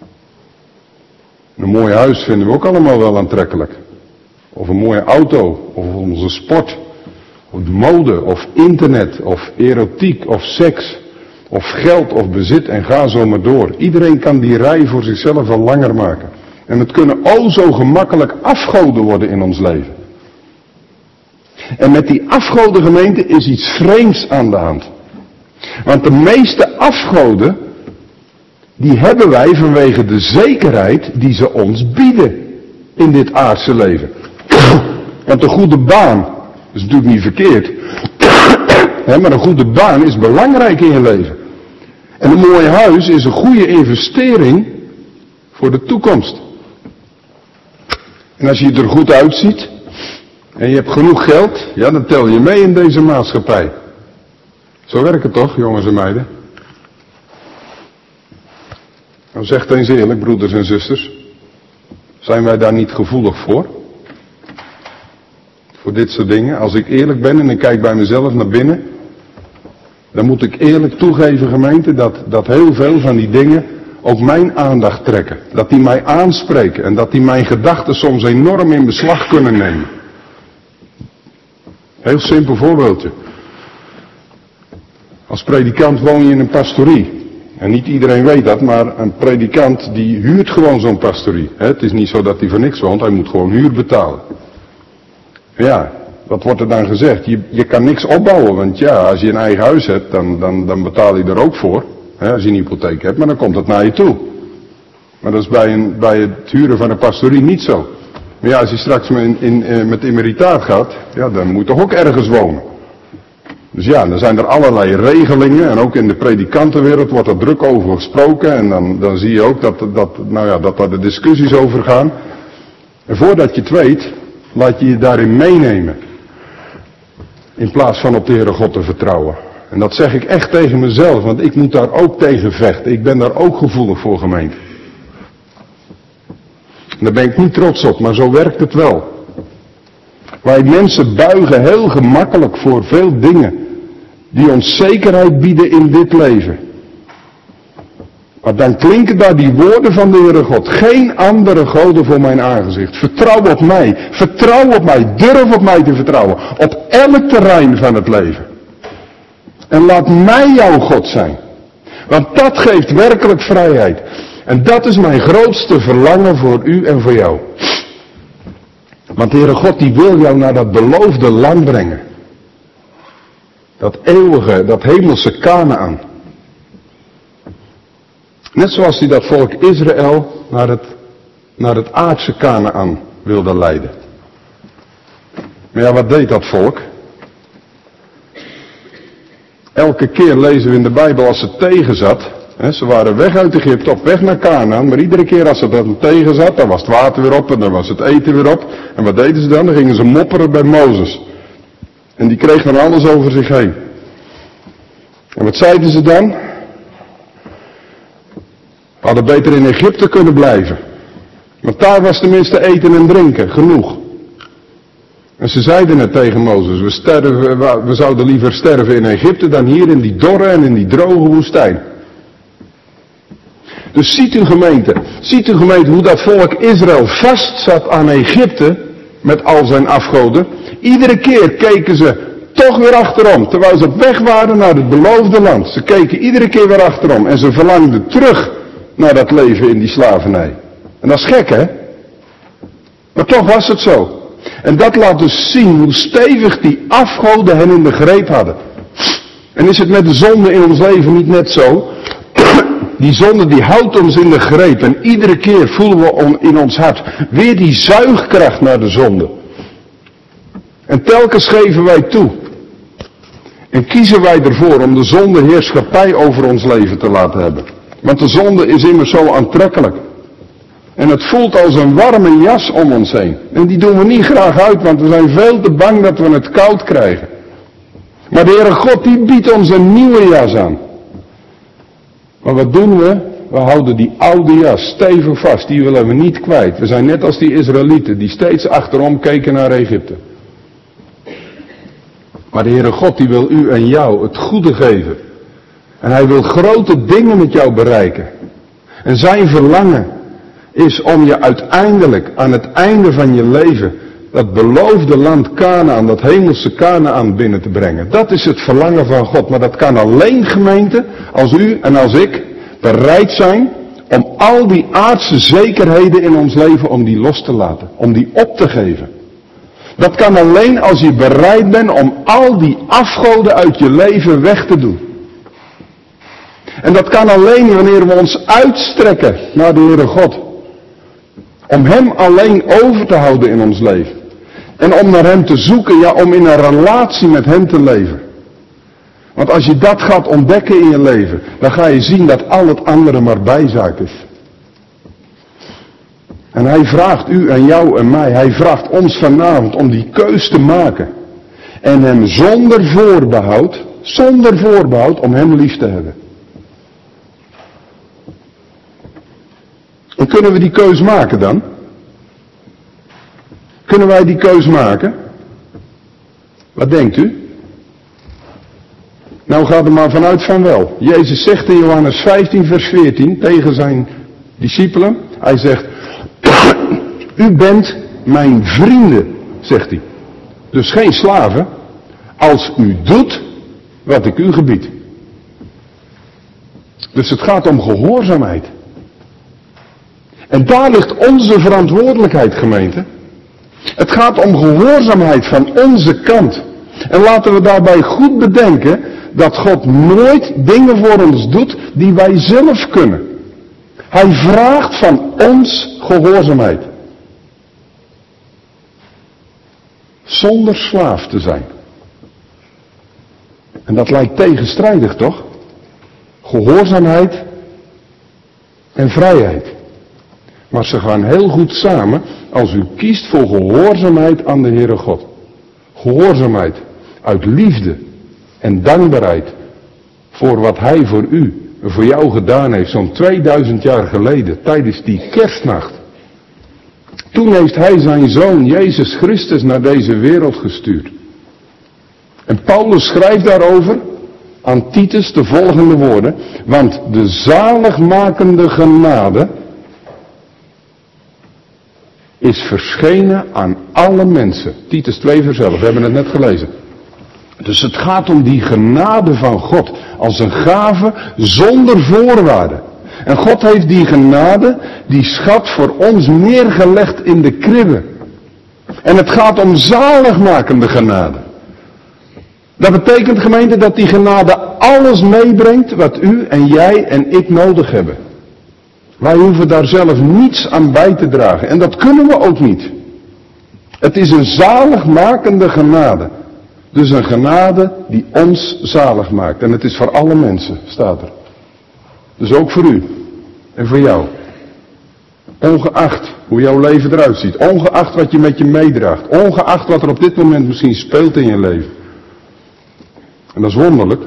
Een mooi huis vinden we ook allemaal wel aantrekkelijk. Of een mooie auto. Of onze sport. Of de mode. Of internet. Of erotiek. Of seks. Of geld. Of bezit. En ga zo maar door. Iedereen kan die rij voor zichzelf al langer maken. En het kunnen o zo gemakkelijk afgoden worden in ons leven. En met die afgoden, gemeente, is iets vreemds aan de hand. Want de meeste afgoden, die hebben wij vanwege de zekerheid die ze ons bieden in dit aardse leven. Want een goede baan is natuurlijk niet verkeerd. Maar een goede baan is belangrijk in je leven. En een mooi huis is een goede investering voor de toekomst. En als je er goed uitziet en je hebt genoeg geld, ja, dan tel je mee in deze maatschappij. Zo werkt het toch, jongens en meiden? Nou, zeg eens eerlijk, broeders en zusters. Zijn wij daar niet gevoelig voor? Voor dit soort dingen? Als ik eerlijk ben en ik kijk bij mezelf naar binnen, dan moet ik eerlijk toegeven, gemeente, dat, dat heel veel van die dingen ook mijn aandacht trekken. Dat die mij aanspreken en dat die mijn gedachten soms enorm in beslag kunnen nemen. Heel simpel voorbeeldje. Als predikant woon je in een pastorie. En niet iedereen weet dat, maar een predikant die huurt gewoon zo'n pastorie. Het is niet zo dat hij voor niks woont, hij moet gewoon huur betalen. Ja, wat wordt er dan gezegd? Je, je kan niks opbouwen, want ja, als je een eigen huis hebt, dan, dan, dan betaal je er ook voor. Hè, als je een hypotheek hebt, maar dan komt het naar je toe. Maar dat is bij, een, bij het huren van een pastorie niet zo. Maar ja, als je straks in, in, met emeritaat gaat, ja, dan moet je toch ook ergens wonen. Dus ja, dan zijn er allerlei regelingen en ook in de predikantenwereld wordt er druk over gesproken en dan, dan zie je ook dat, dat, nou ja, dat daar de discussies over gaan. En voordat je het weet, laat je je daarin meenemen. In plaats van op de Heere God te vertrouwen. En dat zeg ik echt tegen mezelf, want ik moet daar ook tegen vechten. Ik ben daar ook gevoelig voor, gemeente. En daar ben ik niet trots op, maar zo werkt het wel. Wij mensen buigen heel gemakkelijk voor veel dingen die ons zekerheid bieden in dit leven. Maar dan klinken daar die woorden van de Heere God. Geen andere goden voor mijn aangezicht. Vertrouw op mij. Vertrouw op mij. Durf op mij te vertrouwen. Op elk terrein van het leven. En laat mij jouw God zijn. Want dat geeft werkelijk vrijheid. En dat is mijn grootste verlangen voor u en voor jou. Want de Heere God die wil jou naar dat beloofde land brengen. Dat eeuwige, dat hemelse Kanaän. Net zoals hij dat volk Israël naar het, naar het aardse Kanaän wilde leiden. Maar ja, wat deed dat volk? Elke keer lezen we in de Bijbel als het tegen zat. Hè, ze waren weg uit Egypte op weg naar Kanaän. Maar iedere keer als het dan tegen zat, dan was het water weer op en dan was het eten weer op. En wat deden ze dan? Dan gingen ze mopperen bij Mozes. En die kreeg dan alles over zich heen. En wat zeiden ze dan? We hadden beter in Egypte kunnen blijven. Want daar was tenminste eten en drinken, genoeg. En ze zeiden het tegen Mozes, we, sterven, we zouden liever sterven in Egypte dan hier in die dorre en in die droge woestijn. Dus ziet u gemeente, ziet u gemeente hoe dat volk Israël vast zat aan Egypte met al zijn afgoden. Iedere keer keken ze toch weer achterom, terwijl ze op weg waren naar het beloofde land. Ze keken iedere keer weer achterom en ze verlangden terug naar dat leven in die slavernij. En dat is gek, hè? Maar toch was het zo. En dat laat dus zien hoe stevig die afgoden hen in de greep hadden. En is het met de zonde in ons leven niet net zo? Die zonde die houdt ons in de greep. En iedere keer voelen we in ons hart weer die zuigkracht naar de zonde. En telkens geven wij toe. En kiezen wij ervoor om de zonde heerschappij over ons leven te laten hebben. Want de zonde is immers zo aantrekkelijk. En het voelt als een warme jas om ons heen. En die doen we niet graag uit, want we zijn veel te bang dat we het koud krijgen. Maar de Heere God die biedt ons een nieuwe jas aan. Maar wat doen we? We houden die oude jas stevig vast. Die willen we niet kwijt. We zijn net als die Israëlieten die steeds achterom keken naar Egypte. Maar de Heere God die wil u en jou het goede geven. En hij wil grote dingen met jou bereiken. En zijn verlangen is om je uiteindelijk aan het einde van je leven dat beloofde land Kanaan, dat hemelse Kanaan binnen te brengen. Dat is het verlangen van God. Maar dat kan alleen, gemeente, als u en als ik bereid zijn om al die aardse zekerheden in ons leven, om die los te laten. Om die op te geven. Dat kan alleen als je bereid bent om al die afgoden uit je leven weg te doen. En dat kan alleen wanneer we ons uitstrekken naar de Heere God. Om Hem alleen over te houden in ons leven. En om naar Hem te zoeken, ja, om in een relatie met Hem te leven. Want als je dat gaat ontdekken in je leven, dan ga je zien dat al het andere maar bijzaak is. En Hij vraagt u en jou en mij, Hij vraagt ons vanavond om die keus te maken. En Hem zonder voorbehoud, zonder voorbehoud om Hem lief te hebben. En kunnen we die keus maken dan? Kunnen wij die keus maken? Wat denkt u? Nou, ga er maar vanuit van wel. Jezus zegt in Johannes vijftien vers veertien tegen zijn discipelen. Hij zegt, u bent mijn vrienden, zegt hij. Dus geen slaven, als u doet wat ik u gebied. Dus het gaat om gehoorzaamheid. En daar ligt onze verantwoordelijkheid, gemeente. Het gaat om gehoorzaamheid van onze kant. En laten we daarbij goed bedenken dat God nooit dingen voor ons doet die wij zelf kunnen. Hij vraagt van ons gehoorzaamheid. Zonder slaaf te zijn. En dat lijkt tegenstrijdig, toch? Gehoorzaamheid en vrijheid. Maar ze gaan heel goed samen als u kiest voor gehoorzaamheid aan de Heere God. Gehoorzaamheid uit liefde en dankbaarheid voor wat Hij voor u en voor jou gedaan heeft zo'n tweeduizend jaar geleden tijdens die kerstnacht. Toen heeft Hij zijn Zoon Jezus Christus naar deze wereld gestuurd. En Paulus schrijft daarover aan Titus de volgende woorden. Want de zaligmakende genade is verschenen aan alle mensen. Titus twee vers elf, we hebben het net gelezen. Dus het gaat om die genade van God. Als een gave zonder voorwaarden. En God heeft die genade, die schat voor ons neergelegd in de kribbe. En het gaat om zaligmakende genade. Dat betekent, gemeente, dat die genade alles meebrengt wat u en jij en ik nodig hebben. Wij hoeven daar zelf niets aan bij te dragen. En dat kunnen we ook niet. Het is een zaligmakende genade. Dus een genade die ons zalig maakt. En het is voor alle mensen, staat er. Dus ook voor u. En voor jou. Ongeacht hoe jouw leven eruit ziet. Ongeacht wat je met je meedraagt. Ongeacht wat er op dit moment misschien speelt in je leven. En dat is wonderlijk.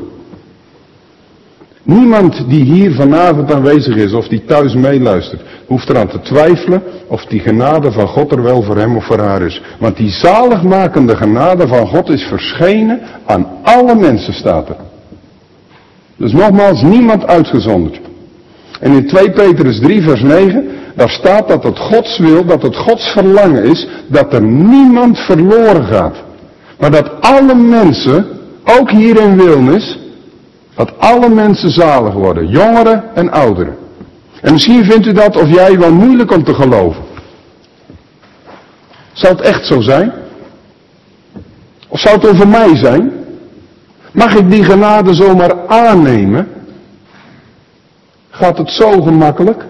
Niemand die hier vanavond aanwezig is of die thuis meeluistert, hoeft eraan te twijfelen of die genade van God er wel voor hem of voor haar is. Want die zaligmakende genade van God is verschenen aan alle mensen, staat er. Dus nogmaals, niemand uitgezonderd. En in twee Petrus drie vers negen, daar staat dat het Gods wil, dat het Gods verlangen is, dat er niemand verloren gaat. Maar dat alle mensen, ook hier in Wilnis, dat alle mensen zalig worden, jongeren en ouderen. En misschien vindt u dat of jij wel moeilijk om te geloven. Zou het echt zo zijn? Of zou het over mij zijn? Mag ik die genade zomaar aannemen? Gaat het zo gemakkelijk?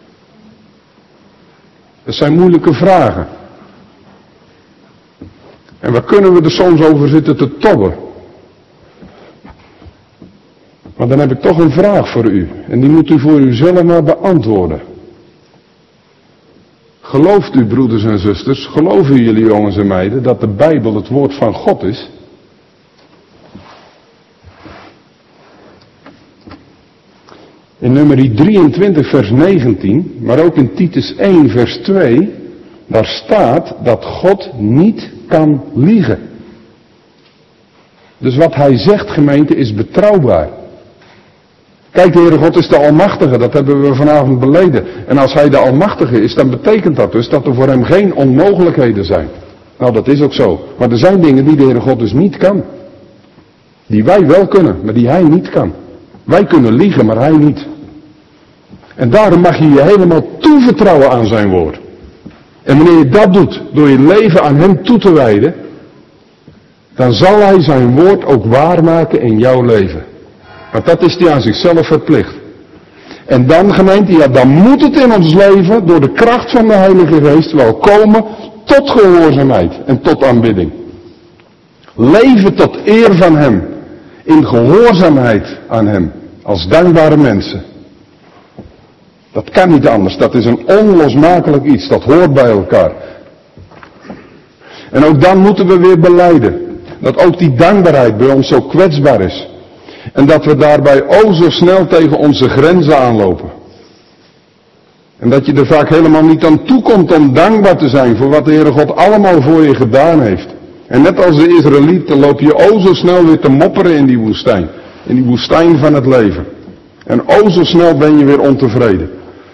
Dat zijn moeilijke vragen. En waar kunnen we er soms over zitten te tobben? Maar dan heb ik toch een vraag voor u. En die moet u voor uzelf maar beantwoorden. Gelooft u, broeders en zusters, geloven jullie jongens en meiden, dat de Bijbel het woord van God is? In nummer drieëntwintig vers negentien, maar ook in Titus één vers twee, daar staat dat God niet kan liegen. Dus wat hij zegt, gemeente, is betrouwbaar. Kijk, de Heere God is de Almachtige, dat hebben we vanavond beleden. En als hij de Almachtige is, dan betekent dat dus dat er voor hem geen onmogelijkheden zijn. Nou, dat is ook zo. Maar er zijn dingen die de Heere God dus niet kan. Die wij wel kunnen, maar die hij niet kan. Wij kunnen liegen, maar hij niet. En daarom mag je je helemaal toevertrouwen aan zijn woord. En wanneer je dat doet, door je leven aan hem toe te wijden, dan zal hij zijn woord ook waarmaken in jouw leven. Want dat is hij aan zichzelf verplicht. En dan, gemeente, ja, dan moet het in ons leven door de kracht van de Heilige Geest wel komen tot gehoorzaamheid en tot aanbidding. Leven tot eer van hem. In gehoorzaamheid aan hem. Als dankbare mensen. Dat kan niet anders. Dat is een onlosmakelijk iets. Dat hoort bij elkaar. En ook dan moeten we weer belijden. Dat ook die dankbaarheid bij ons zo kwetsbaar is. En dat we daarbij o zo snel tegen onze grenzen aanlopen. En dat je er vaak helemaal niet aan toekomt om dankbaar te zijn voor wat de Heere God allemaal voor je gedaan heeft. En net als de Israëlieten loop je o zo snel weer te mopperen in die woestijn. In die woestijn van het leven. En o zo snel ben je weer ontevreden.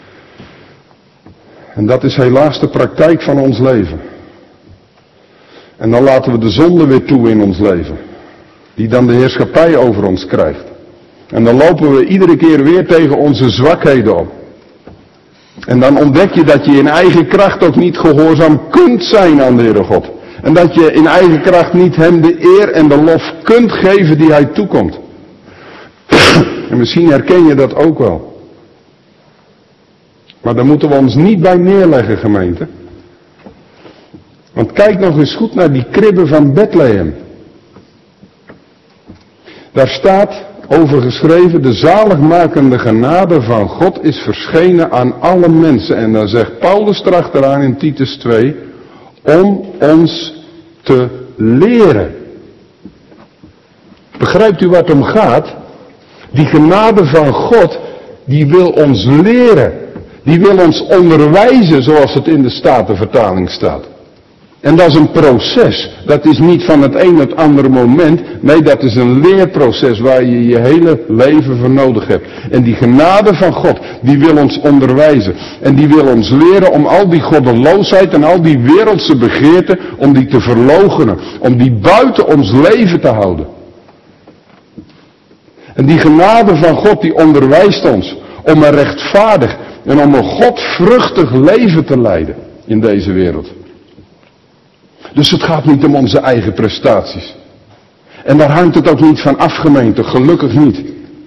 En dat is helaas de praktijk van ons leven. En dan laten we de zonde weer toe in ons leven. Die dan de heerschappij over ons krijgt. En dan lopen we iedere keer weer tegen onze zwakheden op. En dan ontdek je dat je in eigen kracht ook niet gehoorzaam kunt zijn aan de Heere God. En dat je in eigen kracht niet hem de eer en de lof kunt geven die hij toekomt. En misschien herken je dat ook wel. Maar daar moeten we ons niet bij neerleggen, gemeente. Want kijk nog eens goed naar die kribben van Bethlehem. Daar staat over geschreven, de zaligmakende genade van God is verschenen aan alle mensen. En dan zegt Paulus erachteraan in Titus twee, om ons te leren. Begrijpt u wat om gaat? Die genade van God, die wil ons leren. Die wil ons onderwijzen, zoals het in de Statenvertaling staat. En dat is een proces. Dat is niet van het een op het andere moment. Nee, dat is een leerproces waar je je hele leven voor nodig hebt. En die genade van God, die wil ons onderwijzen. En die wil ons leren om al die goddeloosheid en al die wereldse begeerten, om die te verloochenen. Om die buiten ons leven te houden. En die genade van God, die onderwijst ons om een rechtvaardig en om een godvruchtig leven te leiden in deze wereld. Dus het gaat niet om onze eigen prestaties. En daar hangt het ook niet van af, gemeente, gelukkig niet.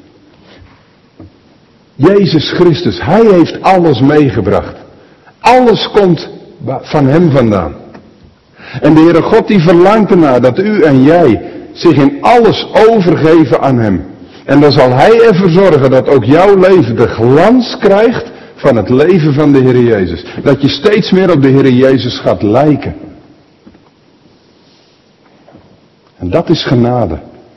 Jezus Christus, hij heeft alles meegebracht. Alles komt van hem vandaan. En de Heere God die verlangt ernaar dat u en jij zich in alles overgeven aan hem. En dan zal hij ervoor zorgen dat ook jouw leven de glans krijgt van het leven van de Heer Jezus. Dat je steeds meer op de Heer Jezus gaat lijken. En dat is genade.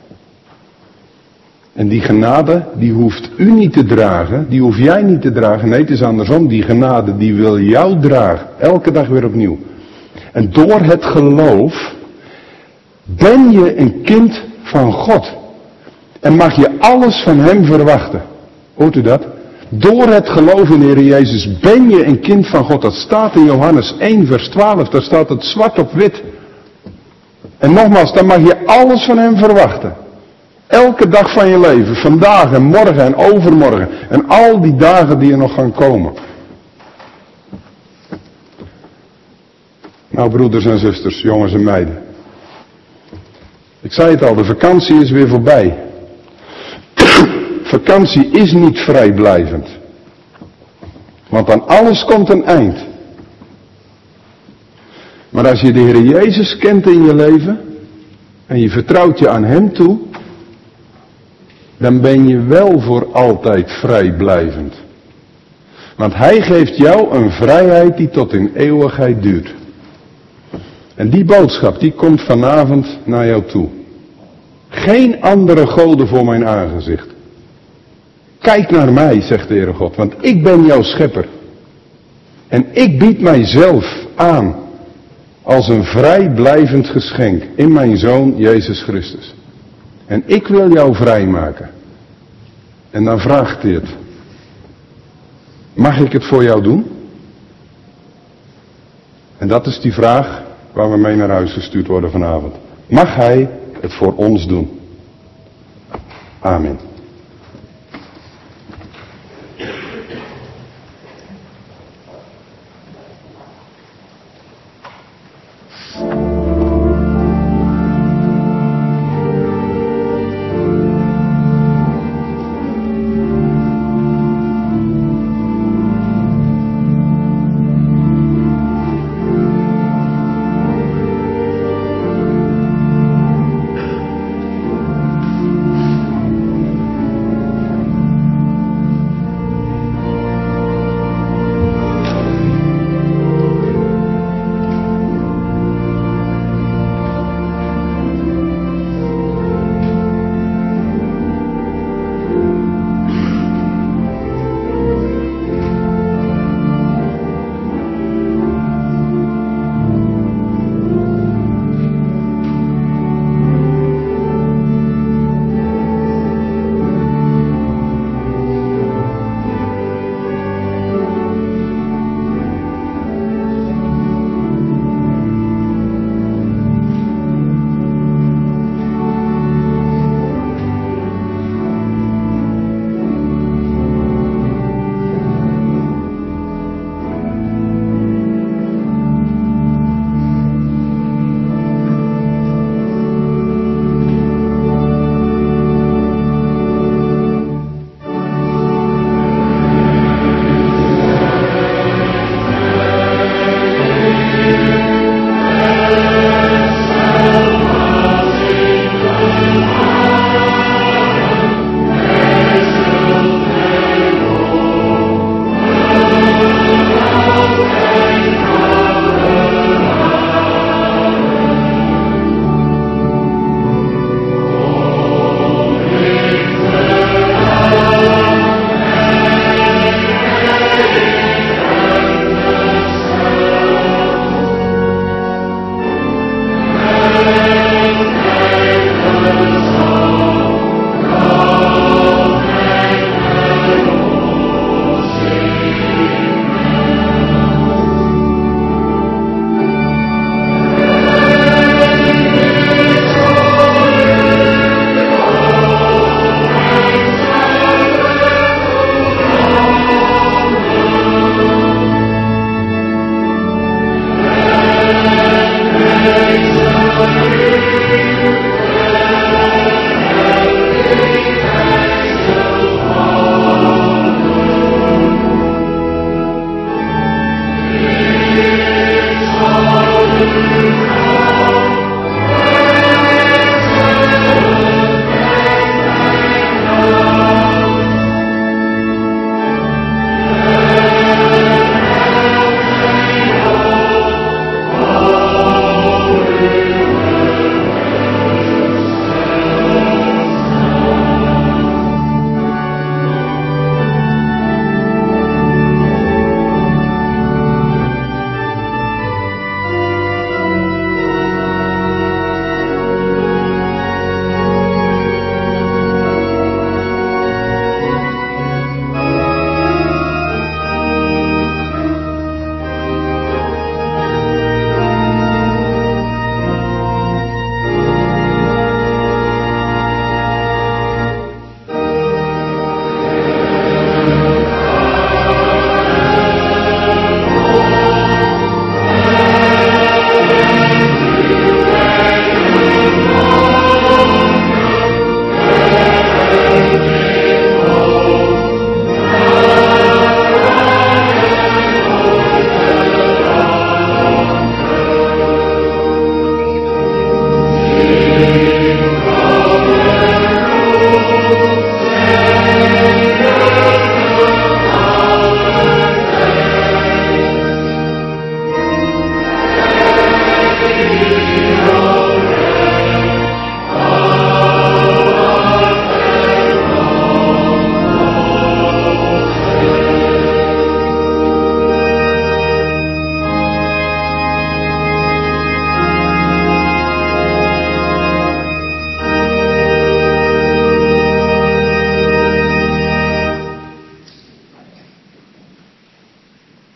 En die genade, die hoeft u niet te dragen, die hoef jij niet te dragen. Nee, het is andersom. Die genade, die wil jou dragen. Elke dag weer opnieuw. En door het geloof ben je een kind van God. En mag je alles van hem verwachten. Hoort u dat? Door het geloof in de Heer Jezus ben je een kind van God. Dat staat in Johannes één vers twaalf. Daar staat het zwart op wit. En nogmaals, dan mag je alles van hem verwachten. Elke dag van je leven. Vandaag en morgen en overmorgen. En al die dagen die er nog gaan komen. Nou, broeders en zusters, jongens en meiden. Ik zei het al, de vakantie is weer voorbij. Vakantie is niet vrijblijvend. Want aan alles komt een eind. Maar als je de Heer Jezus kent in je leven, en je vertrouwt je aan Hem toe, dan ben je wel voor altijd vrijblijvend. Want Hij geeft jou een vrijheid die tot in eeuwigheid duurt. En die boodschap, die komt vanavond naar jou toe. Geen andere goden voor mijn aangezicht. Kijk naar mij, zegt de Heere God, want ik ben jouw schepper. En ik bied mijzelf aan als een vrijblijvend geschenk in mijn Zoon Jezus Christus. En ik wil jou vrijmaken. En dan vraagt hij het. Mag ik het voor jou doen? En dat is die vraag waar we mee naar huis gestuurd worden vanavond. Mag Hij het voor ons doen? Amen.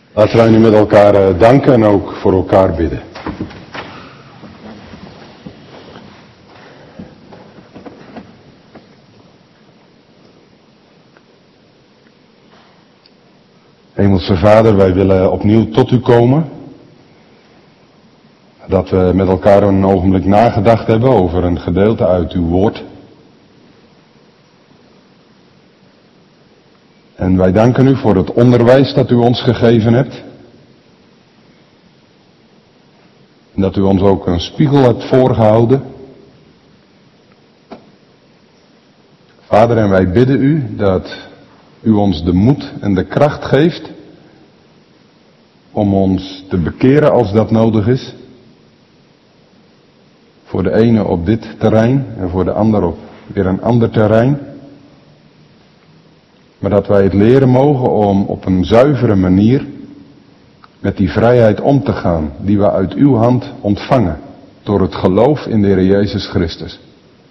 Laten wij nu met elkaar danken en ook voor elkaar bidden. Hemelse Vader, wij willen opnieuw tot u komen. Dat we met elkaar een ogenblik nagedacht hebben over een gedeelte uit uw woord. En wij danken u voor het onderwijs dat u ons gegeven hebt. En dat u ons ook een spiegel hebt voorgehouden. Vader, en wij bidden u dat u ons de moed en de kracht geeft om ons te bekeren als dat nodig is. Voor de ene op dit terrein en voor de ander op weer een ander terrein. Maar dat wij het leren mogen om op een zuivere manier met die vrijheid om te gaan die we uit uw hand ontvangen door het geloof in de Heer Jezus Christus.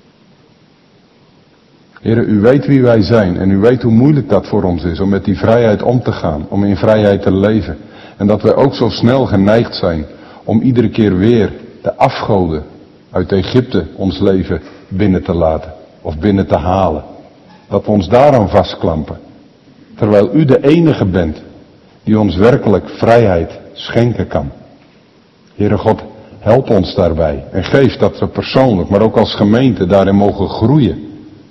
Heere, u weet wie wij zijn en u weet hoe moeilijk dat voor ons is om met die vrijheid om te gaan, om in vrijheid te leven. En dat wij ook zo snel geneigd zijn om iedere keer weer de afgoden uit Egypte ons leven binnen te laten of binnen te halen. Dat we ons daaraan vastklampen. Terwijl u de enige bent die ons werkelijk vrijheid schenken kan. Heere God, help ons daarbij en geef dat we persoonlijk, maar ook als gemeente daarin mogen groeien.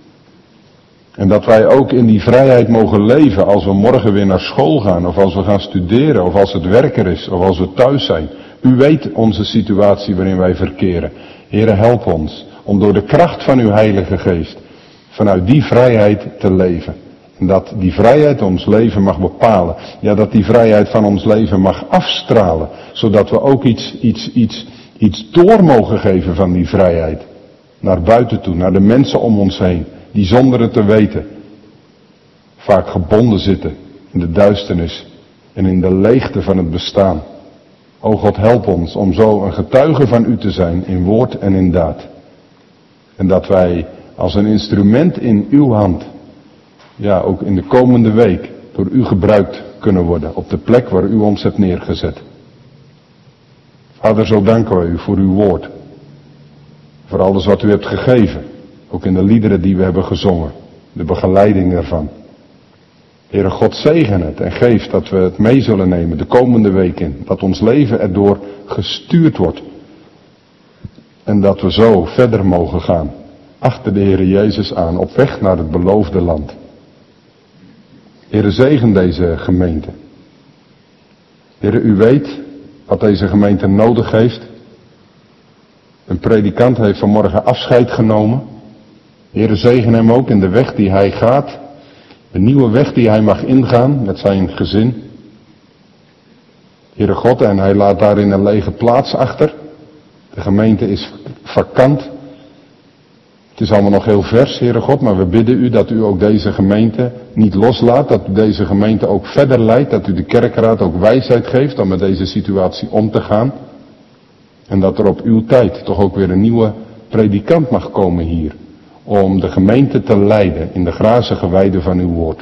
En dat wij ook in die vrijheid mogen leven als we morgen weer naar school gaan, of als we gaan studeren, of als het werker is, of als we thuis zijn. U weet onze situatie waarin wij verkeren. Heere, help ons om door de kracht van uw Heilige Geest vanuit die vrijheid te leven. En dat die vrijheid ons leven mag bepalen. Ja, dat die vrijheid van ons leven mag afstralen. Zodat we ook iets, iets, iets, iets door mogen geven van die vrijheid. Naar buiten toe, naar de mensen om ons heen. Die zonder het te weten vaak gebonden zitten in de duisternis en in de leegte van het bestaan. O God, help ons om zo een getuige van u te zijn in woord en in daad. En dat wij als een instrument in uw hand, ja ook in de komende week, door u gebruikt kunnen worden op de plek waar u ons hebt neergezet. Vader, zo danken wij u voor uw woord. Voor alles wat u hebt gegeven. Ook in de liederen die we hebben gezongen. De begeleiding ervan. Heere God, zegen het en geef dat we het mee zullen nemen de komende week in. Dat ons leven erdoor gestuurd wordt. En dat we zo verder mogen gaan. Achter de Heere Jezus aan, op weg naar het beloofde land. Heere, zegen deze gemeente. Heere, u weet wat deze gemeente nodig heeft. Een predikant heeft vanmorgen afscheid genomen. Heere, zegen hem ook in de weg die hij gaat. De nieuwe weg die hij mag ingaan met zijn gezin. Heere God, en hij laat daarin een lege plaats achter. De gemeente is vakant. Het is allemaal nog heel vers, Heere God, maar we bidden u dat u ook deze gemeente niet loslaat. Dat u deze gemeente ook verder leidt. Dat u de kerkraad ook wijsheid geeft om met deze situatie om te gaan. En dat er op uw tijd toch ook weer een nieuwe predikant mag komen hier. Om de gemeente te leiden in de grazige weide van uw woord.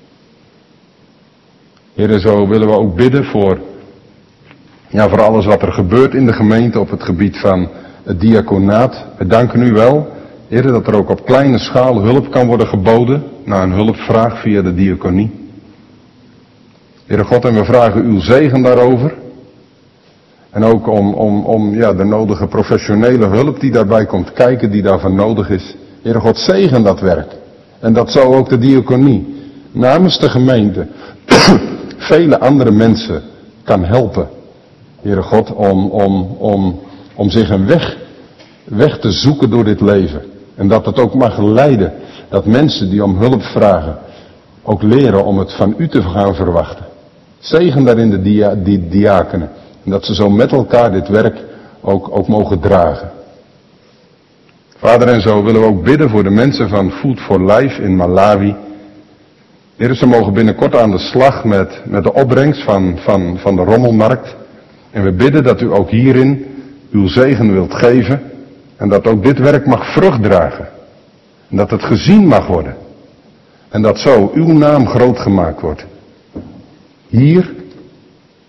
Heere, zo willen we ook bidden voor, ja, voor alles wat er gebeurt in de gemeente op het gebied van het diaconaat. We danken u wel, Heere, dat er ook op kleine schaal hulp kan worden geboden naar een hulpvraag via de diaconie. Heere God, en we vragen uw zegen daarover. En ook om, om, om ja, de nodige professionele hulp die daarbij komt kijken, die daarvan nodig is. Heere God, zegen dat werk. En dat zo ook de diaconie namens de gemeente vele andere mensen kan helpen. Heere God, om, om, om, om zich een weg, weg te zoeken door dit leven. En dat het ook mag leiden dat mensen die om hulp vragen ook leren om het van u te gaan verwachten. Zegen daarin de dia, die diakenen. En dat ze zo met elkaar dit werk ook, ook mogen dragen. Vader, en zo willen we ook bidden voor de mensen van Food for Life in Malawi. Heer, ze mogen binnenkort aan de slag met, met de opbrengst van, van, van de rommelmarkt. En we bidden dat u ook hierin uw zegen wilt geven. En dat ook dit werk mag vrucht dragen. En dat het gezien mag worden. En dat zo uw naam groot gemaakt wordt. Hier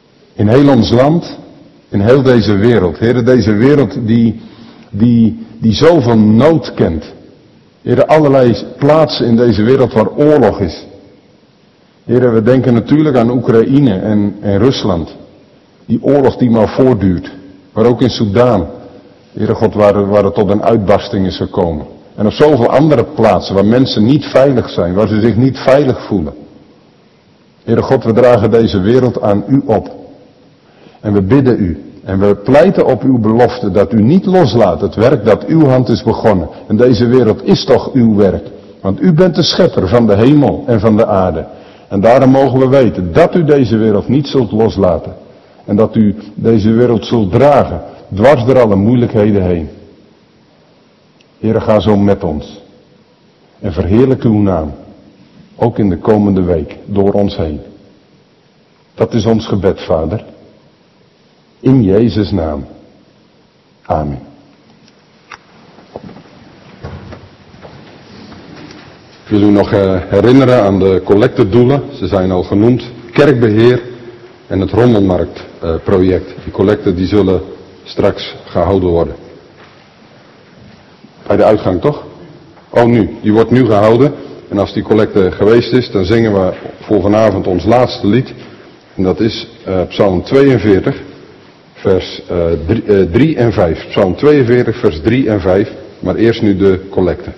In heel ons land, in heel deze wereld. Heere, deze wereld die, die, die zoveel nood kent. Heere, allerlei plaatsen in deze wereld waar oorlog is. Heere, we denken natuurlijk aan Oekraïne en, en Rusland. Die oorlog die maar voortduurt. Maar ook in Soudaan. Heere God, waar, waar het tot een uitbarsting is gekomen. En op zoveel andere plaatsen waar mensen niet veilig zijn. Waar ze zich niet veilig voelen. Heere God, we dragen deze wereld aan u op. En we bidden u. En we pleiten op uw belofte dat u niet loslaat het werk dat uw hand is begonnen. En deze wereld is toch uw werk. Want u bent de schepper van de hemel en van de aarde. En daarom mogen we weten dat u deze wereld niet zult loslaten. En dat u deze wereld zult dragen, dwars door alle moeilijkheden heen. Heere, ga zo met ons. En verheerlijk uw naam. Ook in de komende week, door ons heen. Dat is ons gebed, Vader. In Jezus' naam. Amen. Ik wil u nog herinneren aan de collectedoelen. Ze zijn al genoemd. Kerkbeheer en het rommelmarktproject. Die collecten die zullen straks gehouden worden. Bij de uitgang toch? Oh nu, die wordt nu gehouden. En als die collecte geweest is, dan zingen we voor vanavond ons laatste lied. En dat is uh, Psalm tweeënveertig, vers drie en vijf. Psalm tweeënveertig, vers drie en vijf. Maar eerst nu de collecte.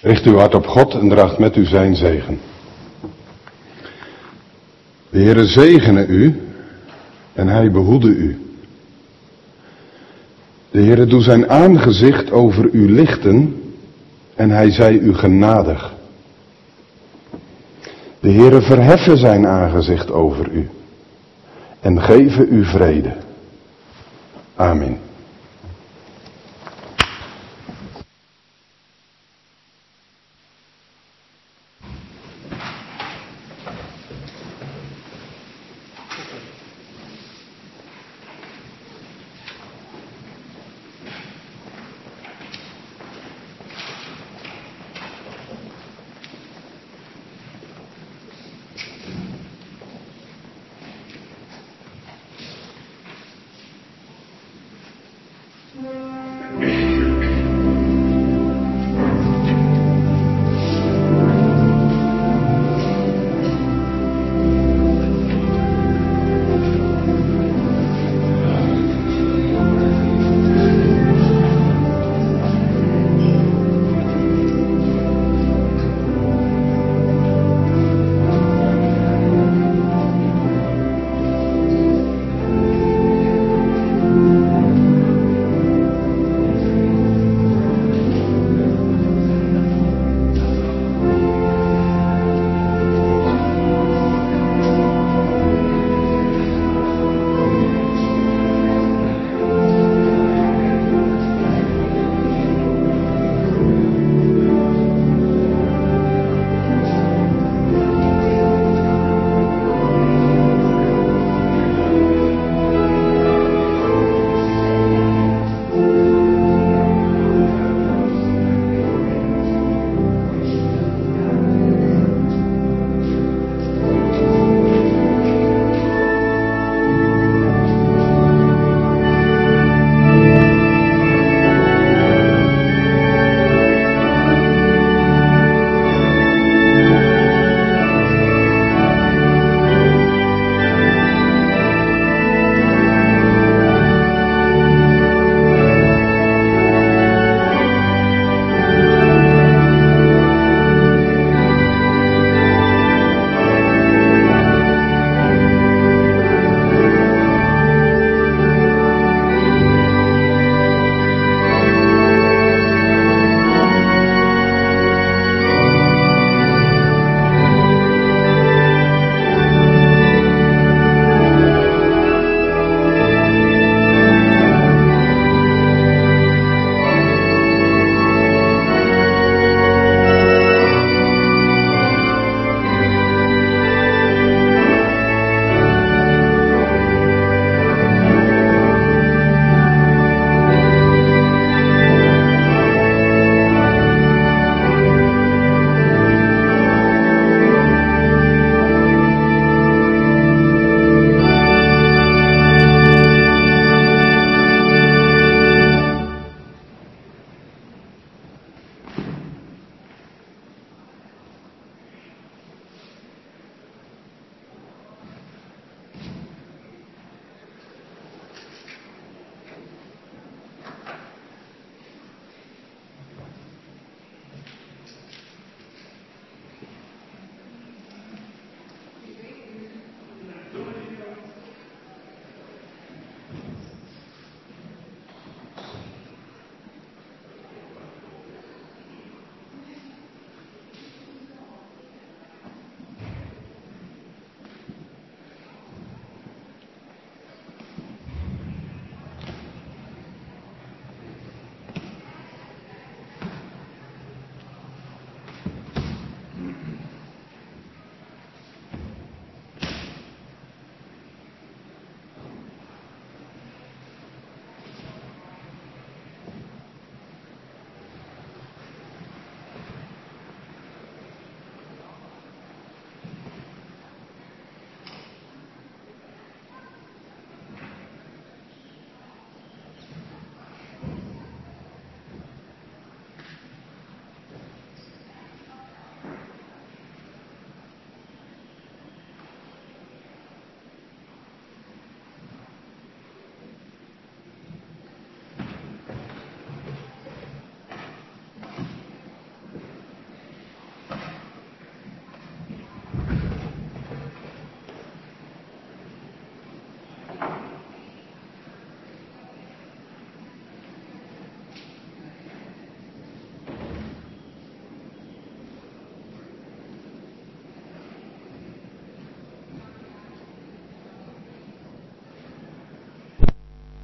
Richt uw hart op God en draagt met u zijn zegen. De Heere zegene u en hij behoede u. De Heere doe zijn aangezicht over u lichten en hij zij u genadig. De Heere verheffe zijn aangezicht over u en geven u vrede. Amen.